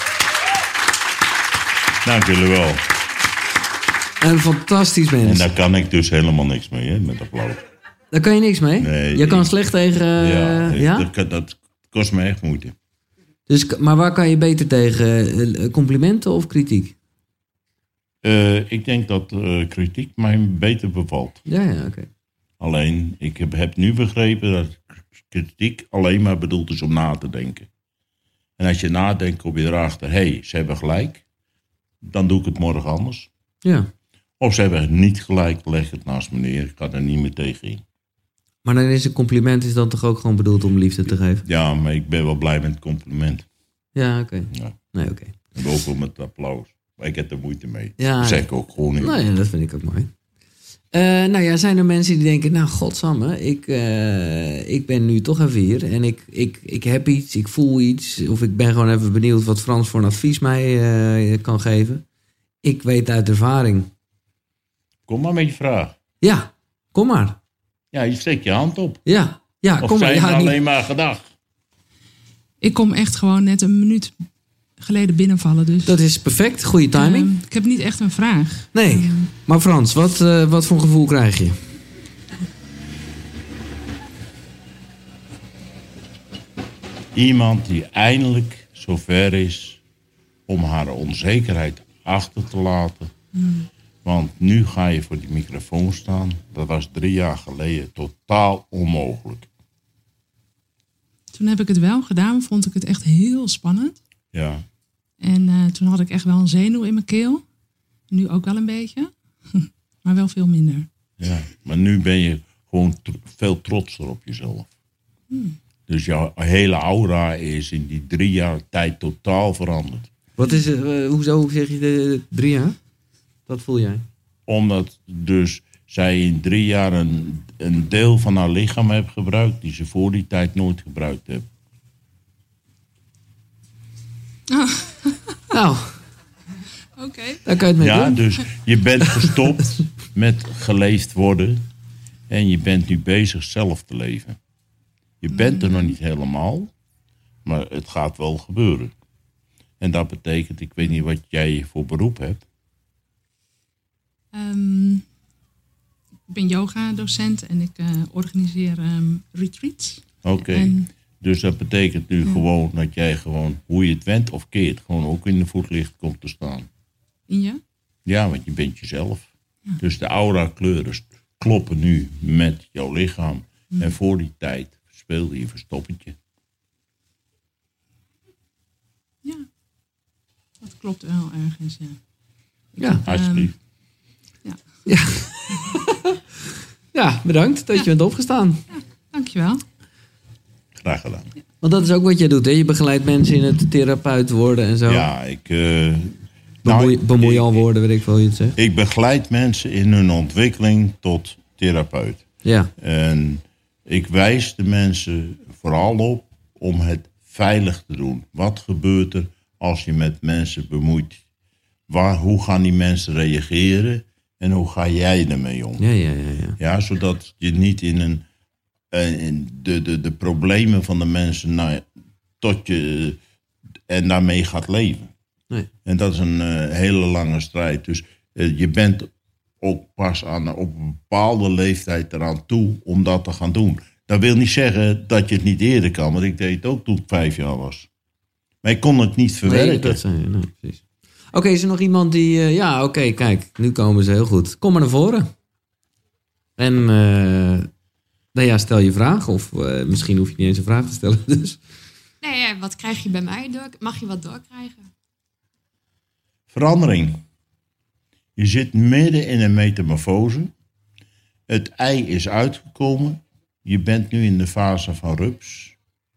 Dank jullie wel. Een fantastisch mens. En daar kan ik dus helemaal niks mee, hè, met applaus. Daar kan je niks mee? Nee. Je kan slecht tegen... Ja? Dat kost me echt moeite. Dus, maar waar kan je beter tegen? Complimenten of kritiek? Ik denk dat kritiek mij beter bevalt. Ja, oké. Alleen, ik heb nu begrepen dat kritiek alleen maar bedoeld is om na te denken. En als je nadenkt, kom je erachter, ze hebben gelijk. Dan doe ik het morgen anders. Ja. Of ze hebben niet gelijk, leg het naast me neer. Ik ga er niet meer tegen in. Maar dan is een compliment is dan toch ook gewoon bedoeld om liefde te geven? Ja, maar ik ben wel blij met het compliment. Ja, oké. Ja. Nee, oké. En ook wel met applaus. Maar ik heb er moeite mee. Ja, dat zeg ik ook gewoon niet. Nou ja, dat vind ik ook mooi. Nou ja, zijn er mensen die denken, nou godsamme, ik ben nu toch even hier en ik heb iets, ik voel iets, of ik ben gewoon even benieuwd wat Frans voor een advies mij kan geven. Ik weet uit ervaring. Kom maar met je vraag. Ja, kom maar. Ja, je steekt je hand op. Ja, of kom maar. Of alleen maar gedag? Ik kom echt gewoon net een minuut geleden binnenvallen. Dus. Dat is perfect, goede timing. Ik heb niet echt een vraag. Nee, maar Frans, wat voor gevoel krijg je? Iemand die eindelijk zover is om haar onzekerheid achter te laten. Want nu ga je voor die microfoon staan. Dat was 3 jaar geleden totaal onmogelijk. Toen heb ik het wel gedaan, vond ik het echt heel spannend. Ja. En toen had ik echt wel een zenuw in mijn keel. Nu ook wel een beetje, maar wel veel minder. Ja, maar nu ben je gewoon veel trotser op jezelf. Dus jouw hele aura is in die 3 jaar tijd totaal veranderd. Wat is hoezo zeg je de 3 jaar? Wat voel jij? Omdat dus zij in 3 jaar een deel van haar lichaam heeft gebruikt die ze voor die tijd nooit gebruikt heeft. Nou, Oké. daar kan je het mee Ja, doen. dus je bent gestopt met geleefd worden en je bent nu bezig zelf te leven. Je bent er nog niet helemaal, maar het gaat wel gebeuren. En dat betekent, ik weet niet wat jij voor beroep hebt. Ik ben yoga-docent en ik organiseer retreats. Oké, En- dus dat betekent nu gewoon dat jij gewoon, hoe je het went of keert, gewoon ook in de voetlicht komt te staan. Ja? Ja, want je bent jezelf. Dus de aura-kleuren kloppen nu met jouw lichaam. En voor die tijd speelde je verstoppertje. Ja. Dat klopt wel ergens, ja. Ja. Alsjeblieft. Ja, bedankt dat je bent opgestaan. Dankjewel. Graag gedaan. Want dat is ook wat jij doet, hè? Je begeleidt mensen in het therapeut worden en zo. Ja, ik... Bemoeial worden, weet ik veel hoe je het zegt. Ik begeleid mensen in hun ontwikkeling tot therapeut. Ja, En ik wijs de mensen vooral op om het veilig te doen. Wat gebeurt er als je met mensen bemoeit? Hoe gaan die mensen reageren? En hoe ga jij ermee om? ja. Ja, zodat je niet in de problemen van de mensen tot je en daarmee gaat leven. Nee. En dat is een hele lange strijd. Dus je bent ook pas op een bepaalde leeftijd eraan toe om dat te gaan doen. Dat wil niet zeggen dat je het niet eerder kan, want ik deed het ook toen ik 5 jaar was. Maar ik kon het niet verwerken. Nee, dat zijn nee, precies. Oké, is er nog iemand die... kijk, nu komen ze heel goed. Kom maar naar voren. En stel je vraag. Of misschien hoef je niet eens een vraag te stellen. Dus. Nee, wat krijg je bij mij door? Mag je wat doorkrijgen? Verandering. Je zit midden in een metamorfose. Het ei is uitgekomen. Je bent nu in de fase van rups.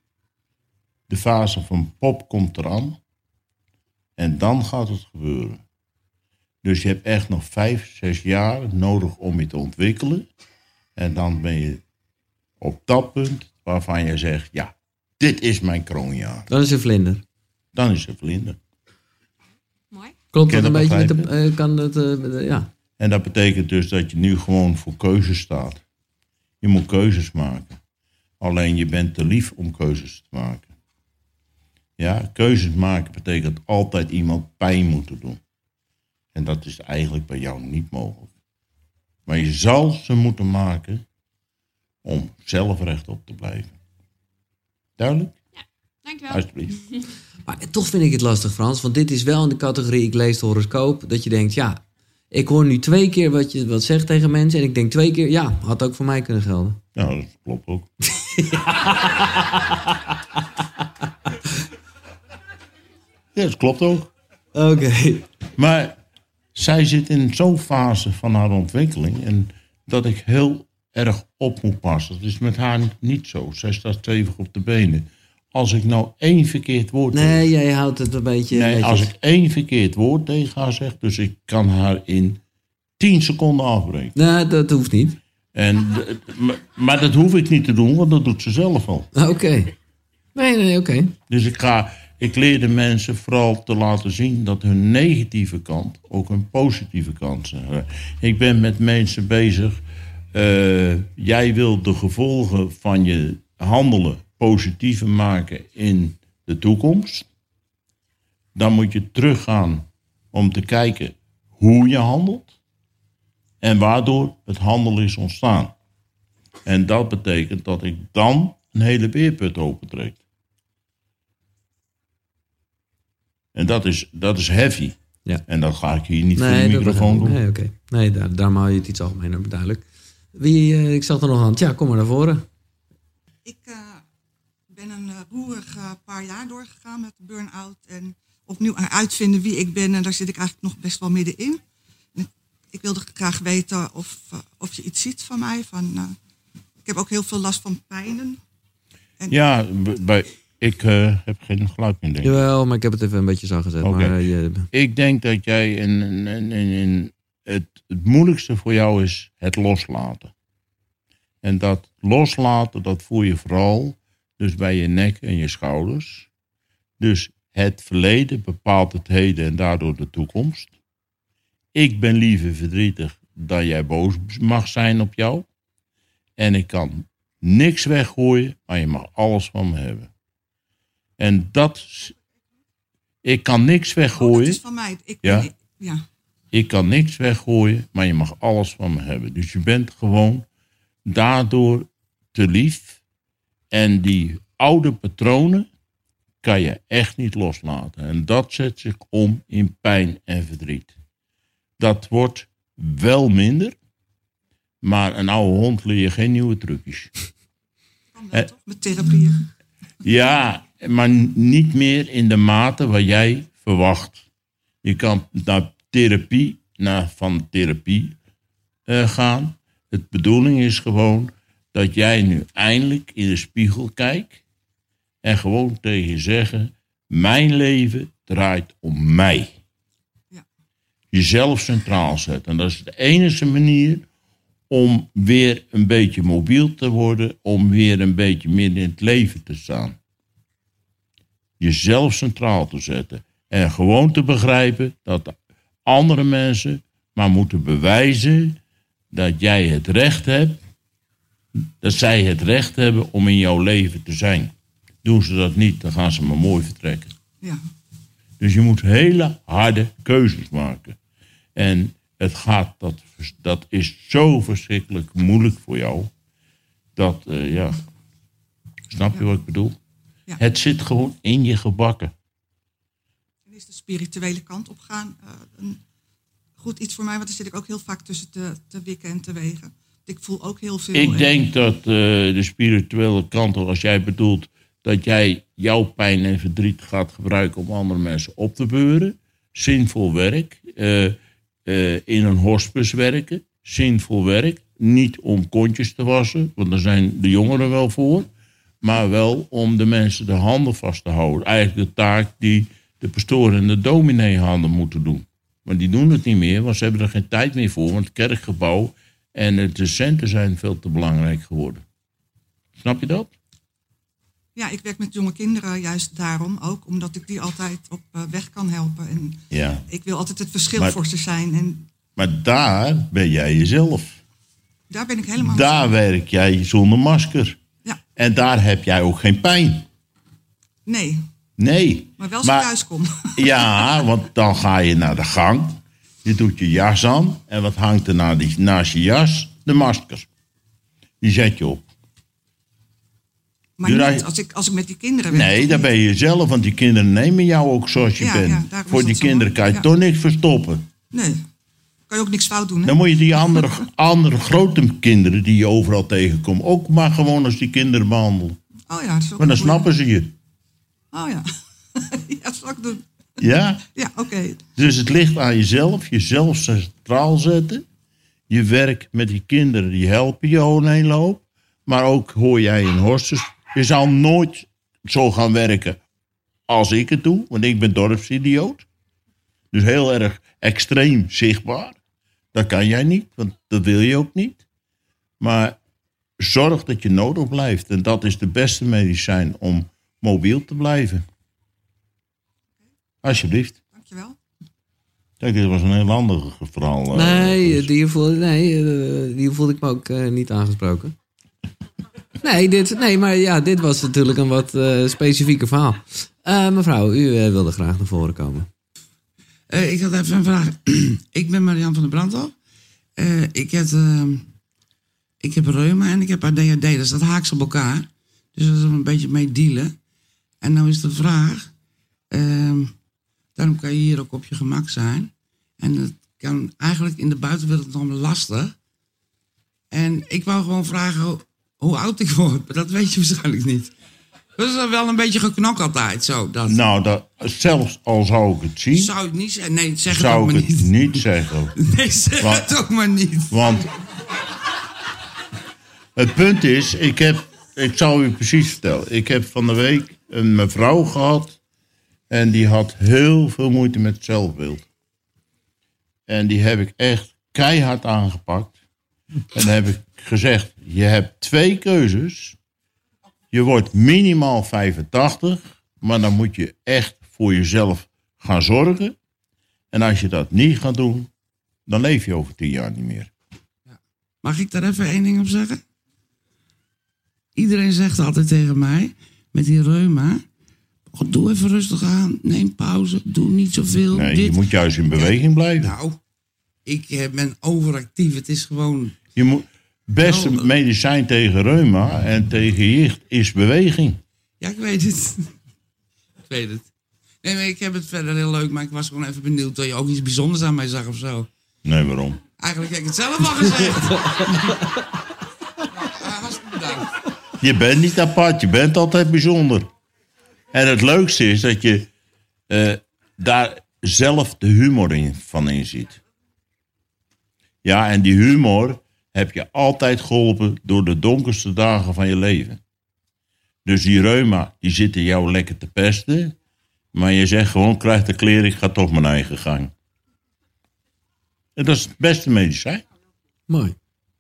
De fase van pop komt eraan. En dan gaat het gebeuren. Dus je hebt echt nog 5, 6 jaar nodig om je te ontwikkelen. En dan ben je op dat punt waarvan je zegt... ja, dit is mijn kroonjaar. Dan is er vlinder. Dan is het vlinder. Mooi. Klopt Kan dat een je beetje dat met de... kan het, ja. En dat betekent dus dat je nu gewoon voor keuzes staat. Je moet keuzes maken. Alleen je bent te lief om keuzes te maken. Ja, keuzes maken betekent altijd iemand pijn moeten doen. En dat is eigenlijk bij jou niet mogelijk. Maar je zal ze moeten maken om zelf rechtop te blijven. Duidelijk? Dankjewel. Alsjeblieft. Maar toch vind ik het lastig, Frans. Want dit is wel in de categorie ik lees de horoscoop. Dat je denkt, ja, ik hoor nu 2 keer wat je zegt tegen mensen. En ik denk 2 keer, ja, had ook voor mij kunnen gelden. Ja, dat klopt ook. Ja, dat klopt ook. Oké. Maar zij zit in zo'n fase van haar ontwikkeling en dat ik heel erg op moet passen. Dat is met haar niet zo. Zij staat stevig op de benen. Als ik nou 1 verkeerd woord Nee, jij houdt het een beetje... nee, netjes. als ik 1 verkeerd woord tegen haar zeg, dus ik kan haar in 10 seconden afbreken. Nee, dat hoeft niet. Maar dat hoef ik niet te doen, want dat doet ze zelf al. Oké. Nee, oké. Dus ik leer de mensen vooral te laten zien dat hun negatieve kant ook een positieve kant is. Ik ben met mensen bezig. Jij wil de gevolgen van je handelen positiever maken in de toekomst. Dan moet je teruggaan om te kijken hoe je handelt. En waardoor het handelen is ontstaan. En dat betekent dat ik dan een hele beerput opentrek. En dat is heavy. Ja. En dat ga ik hier niet voor de microfoon doen. Nee, oké. Nee, daarom hou je het iets algemener, duidelijk. Ik zag er nog aan. Tja, kom maar naar voren. Ik ben een roerig paar jaar doorgegaan met de burn-out. En opnieuw uitvinden wie ik ben. En daar zit ik eigenlijk nog best wel middenin. En ik wilde graag weten of je iets ziet van mij. Ik heb ook heel veel last van pijnen. Ja, ik heb geen geluid meer, denk ik. Jawel, maar ik heb het even een beetje zo gezet. Oké. Maar, Ik denk dat jij het moeilijkste voor jou is het loslaten. En dat loslaten, dat voel je vooral dus bij je nek en je schouders. Dus het verleden bepaalt het heden en daardoor de toekomst. Ik ben liever verdrietig dan jij boos mag zijn op jou. En ik kan niks weggooien, maar je mag alles van me hebben. En ik kan niks weggooien. Dat is van mij. Ja. Ik kan niks weggooien, maar je mag alles van me hebben. Dus je bent gewoon daardoor te lief. En die oude patronen kan je echt niet loslaten. En dat zet zich om in pijn en verdriet. Dat wordt wel minder. Maar een oude hond leer je geen nieuwe trucjes. Kan wel toch? Met therapieën. Ja, maar niet meer in de mate waar jij verwacht. Je kan naar van therapie gaan. De bedoeling is gewoon dat jij nu eindelijk in de spiegel kijkt. En gewoon tegen je zeggen, mijn leven draait om mij. Ja. Jezelf centraal zetten. En dat is de enige manier om weer een beetje mobiel te worden. Om weer een beetje midden in het leven te staan. Jezelf centraal te zetten. En gewoon te begrijpen dat andere mensen maar moeten bewijzen dat jij het recht hebt. Dat zij het recht hebben om in jouw leven te zijn. Doen ze dat niet, dan gaan ze maar mooi vertrekken. Ja. Dus je moet hele harde keuzes maken. En dat is zo verschrikkelijk moeilijk voor jou. Dat, snap je wat ik bedoel? Ja. Het zit gewoon in je gebakken. En is de spirituele kant op gaan goed iets voor mij? Want dan zit ik ook heel vaak tussen te wikken en te wegen. Ik voel ook heel veel. Ik denk dat de spirituele kant, als jij bedoelt dat jij jouw pijn en verdriet gaat gebruiken om andere mensen op te beuren. Zinvol werk. In een hospice werken. Zinvol werk. Niet om kontjes te wassen, want daar zijn de jongeren wel voor. Maar wel om de mensen de handen vast te houden. Eigenlijk de taak die de pastoor en de dominee handen moeten doen. Maar die doen het niet meer, want ze hebben er geen tijd meer voor. Want het kerkgebouw en de centen zijn veel te belangrijk geworden. Snap je dat? Ja, ik werk met jonge kinderen juist daarom ook. Omdat ik die altijd op weg kan helpen. En Ja. ik wil altijd het verschil voor ze zijn. Maar daar ben jij jezelf. Daar ben ik helemaal Daar werk jij zonder masker. Ja. En daar heb jij ook geen pijn. Nee. Maar wel als ik thuis kom. Ja, want dan ga je naar de gang. Je doet je jas aan. En wat hangt er naast je jas? De masker. Die zet je op. Maar niet als ik met die kinderen werk. Nee, dan ben je jezelf. Want die kinderen nemen jou ook zoals je bent. Voor die kinderen kan je toch niks verstoppen. Nee. Kan je ook niks fout doen, hè? Dan moet je die andere grote kinderen die je overal tegenkomt ook maar gewoon als die kinderen behandelen. Oh ja, dat is ook maar dan snappen ze je. Oh ja. Ja, dat zal ik doen. Ja? Ja, oké. Dus het ligt aan jezelf centraal zetten. Je werk met die kinderen, die helpen je heen loop. Maar ook hoor jij in horstes. Je zal nooit zo gaan werken als ik het doe. Want ik ben dorpsidioot. Dus heel erg extreem zichtbaar. Dat kan jij niet, want dat wil je ook niet. Maar zorg dat je nodig blijft. En dat is de beste medicijn om mobiel te blijven. Alsjeblieft. Dankjewel. Kijk, dit was een heel ander verhaal. Die voelde ik me ook niet aangesproken. Dit was natuurlijk een wat specifieker verhaal. Mevrouw, u wilde graag naar voren komen. Ik had even een vraag. Ik ben Marian van der Brandel. Ik heb reuma en ik heb ADHD. Dat staat haaks op elkaar. Dus daar is een beetje mee dealen. En nou is de vraag. Daarom kan je hier ook op je gemak zijn. En het kan eigenlijk in de buitenwereld nog lastig. En ik wou gewoon vragen hoe oud ik word. Maar dat weet je waarschijnlijk niet. Dat is wel een beetje geknok altijd. Zo, dat. Nou, zelfs al zou ik het zien, Zou ik het niet zeggen? Nee, zeg het ook zou maar ik het niet. niet zeggen. Nee, zeg het ook maar niet. Want het punt is, ik zal u precies vertellen. Ik heb van de week een mevrouw gehad. En die had heel veel moeite met het zelfbeeld. En die heb ik echt keihard aangepakt. En dan heb ik gezegd, je hebt 2 keuzes. Je wordt minimaal 85. Maar dan moet je echt voor jezelf gaan zorgen. En als je dat niet gaat doen, dan leef je over 10 jaar niet meer. Mag ik daar even 1 ding op zeggen? Iedereen zegt altijd tegen mij, met die reuma... Oh, doe even rustig aan, neem pauze, doe niet zoveel. Nee, je moet juist in beweging blijven. Nou, ik ben overactief, het is gewoon... Je moet, beste medicijn tegen reuma en tegen jicht is beweging. Ja, ik weet het. Ik weet het. Nee, maar ik heb het verder heel leuk, maar ik was gewoon even benieuwd... dat je ook iets bijzonders aan mij zag of zo. Nee, waarom? Eigenlijk heb ik het zelf al gezegd. Hartstikke bedankt. Je bent niet apart, je bent altijd bijzonder. En het leukste is dat je daar zelf de humor van inziet. Ja, en die humor heb je altijd geholpen door de donkerste dagen van je leven. Dus die reuma, die zit in jou lekker te pesten. Maar je zegt gewoon, krijg de kleren, ik ga toch mijn eigen gang. En dat is het beste medicijn. Mooi.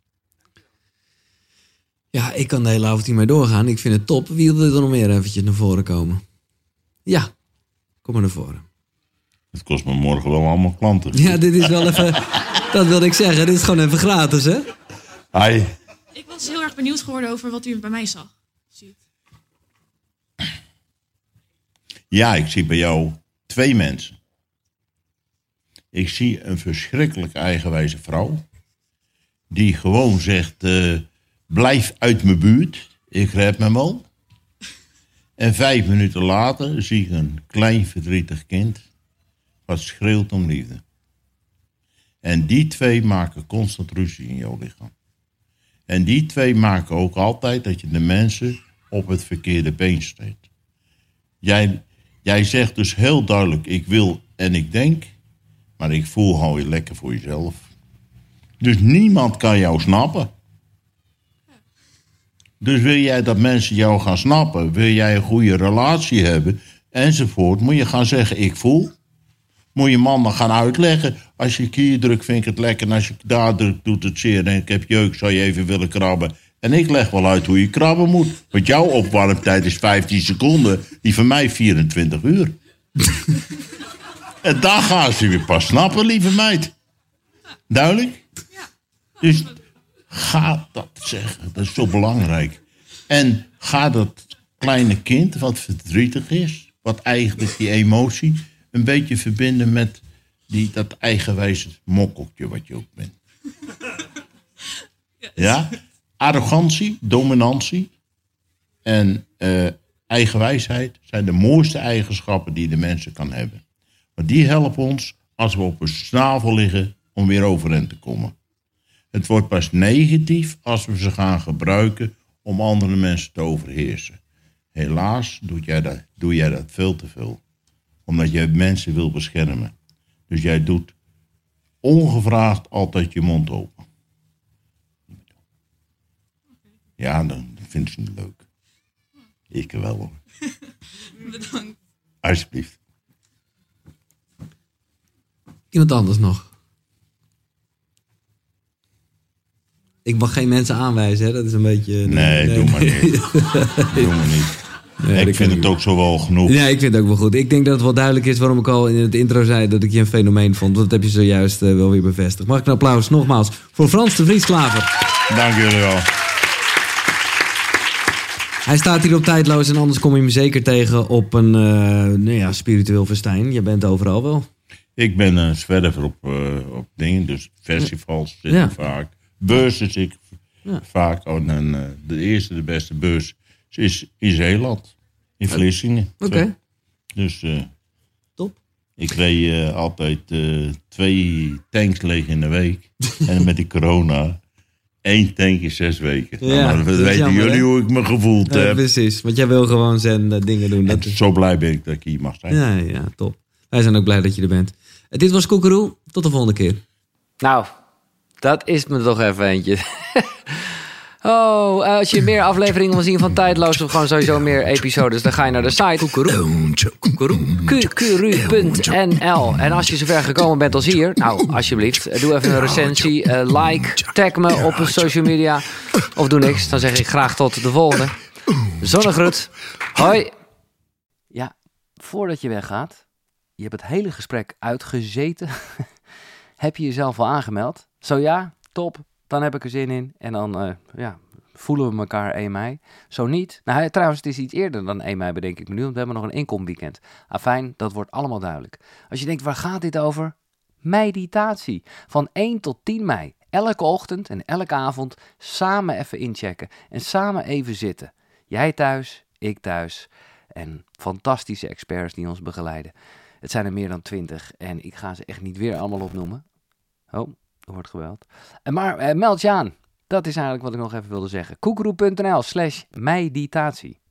Ja, ik kan de hele avond hiermee doorgaan. Ik vind het top. Wie wil er nog meer eventjes naar voren komen? Ja, kom maar naar voren. Het kost me morgen wel allemaal klanten. Ja, dit is wel even... dat wilde ik zeggen. Dit is gewoon even gratis, hè? Hi. Ik was heel erg benieuwd geworden over wat u bij mij zag. Ziet. Ja, ik zie bij jou 2 mensen. Ik zie een verschrikkelijk eigenwijze vrouw. Die gewoon zegt, blijf uit mijn buurt. Ik red me wel. En 5 minuten later zie ik een klein verdrietig kind. Wat schreeuwt om liefde. En die 2 maken constant ruzie in jouw lichaam. En die 2 maken ook altijd dat je de mensen op het verkeerde been steekt. Jij zegt dus heel duidelijk, ik wil en ik denk, maar ik voel, hou je lekker voor jezelf. Dus niemand kan jou snappen. Dus wil jij dat mensen jou gaan snappen, wil jij een goede relatie hebben, enzovoort, moet je gaan zeggen, ik voel. Moet je man dan gaan uitleggen, als je hier drukt vind ik het lekker, en als je daar drukt doet het zeer, en ik heb jeuk, zou je even willen krabben. En ik leg wel uit hoe je krabben moet. Want jouw opwarmtijd is 15 seconden, die van mij 24 uur. En daar gaan ze weer pas snappen, lieve meid. Duidelijk? Ja. Dus ga dat zeggen, dat is zo belangrijk. En ga dat kleine kind wat verdrietig is, wat eigenlijk die emotie, een beetje verbinden met dat eigenwijze mokkeltje wat je ook bent. Ja? Arrogantie, dominantie en eigenwijsheid zijn de mooiste eigenschappen die de mensen kan hebben. Maar die helpen ons als we op een snavel liggen om weer overeind te komen. Het wordt pas negatief als we ze gaan gebruiken om andere mensen te overheersen. Helaas doe jij dat veel te veel. Omdat jij mensen wil beschermen. Dus jij doet ongevraagd altijd je mond open. Ja, dan vind ik het niet leuk. Ik wel hoor. Bedankt. Alsjeblieft. Iemand anders nog? Ik mag geen mensen aanwijzen, hè? Dat is een beetje... Nee, doe maar niet. Doe maar niet. Nee, ik vind het ook zo wel genoeg. Ja, ik vind het ook wel goed. Ik denk dat het wel duidelijk is waarom ik al in het intro zei dat ik je een fenomeen vond. Want dat heb je zojuist wel weer bevestigd. Mag ik een applaus nogmaals voor Frans de Vries Klaver. Dank jullie wel. Hij staat hier op Tijdloos en anders kom je hem zeker tegen op een spiritueel festijn. Je bent overal wel. Ik ben een zwerver op dingen, dus festivals zit ik vaak. Beurzen zit ik vaak. En de eerste, de beste beurs is in Zeeland. In Vlissingen. Oké. Dus top. Ik reed altijd 2 tanks leeg in de week. En met die corona 1 tank in 6 weken. Ja, nou, dat dan is weten jammer, jullie hè? hoe ik me gevoeld Ja, heb. precies, want jij wil gewoon zijn dingen doen. En Dat is... zo blij ben ik dat ik hier mag zijn. Ja, top. Wij zijn ook blij dat je er bent. Dit was Koekeroe. Tot de volgende keer. Nou, dat is me toch even eentje. Als je meer afleveringen wil zien van Tijdloos of gewoon sowieso meer episodes, dan ga je naar de site koekeroe.nl. En als je zover gekomen bent als hier, nou, alsjeblieft, doe even een recensie, like, tag me op social media of doe niks. Dan zeg ik graag tot de volgende. Zonnegroet. Hoi. Ja, voordat je weggaat, je hebt het hele gesprek uitgezeten. Heb je jezelf al aangemeld? Zo ja, top. Dan heb ik er zin in. En dan voelen we elkaar 1 mei. Zo niet. Nou, trouwens, het is iets eerder dan 1 mei, bedenk ik me nu. Want we hebben nog een inkomweekend. Afijn, dat wordt allemaal duidelijk. Als je denkt, waar gaat dit over? Meditatie. Van 1 tot 10 mei. Elke ochtend en elke avond samen even inchecken. En samen even zitten. Jij thuis, ik thuis. En fantastische experts die ons begeleiden. Het zijn er meer dan 20. En ik ga ze echt niet weer allemaal opnoemen. Oh, er wordt gebeld. Maar meld je aan. Dat is eigenlijk wat ik nog even wilde zeggen. koekeroe.nl/meditatie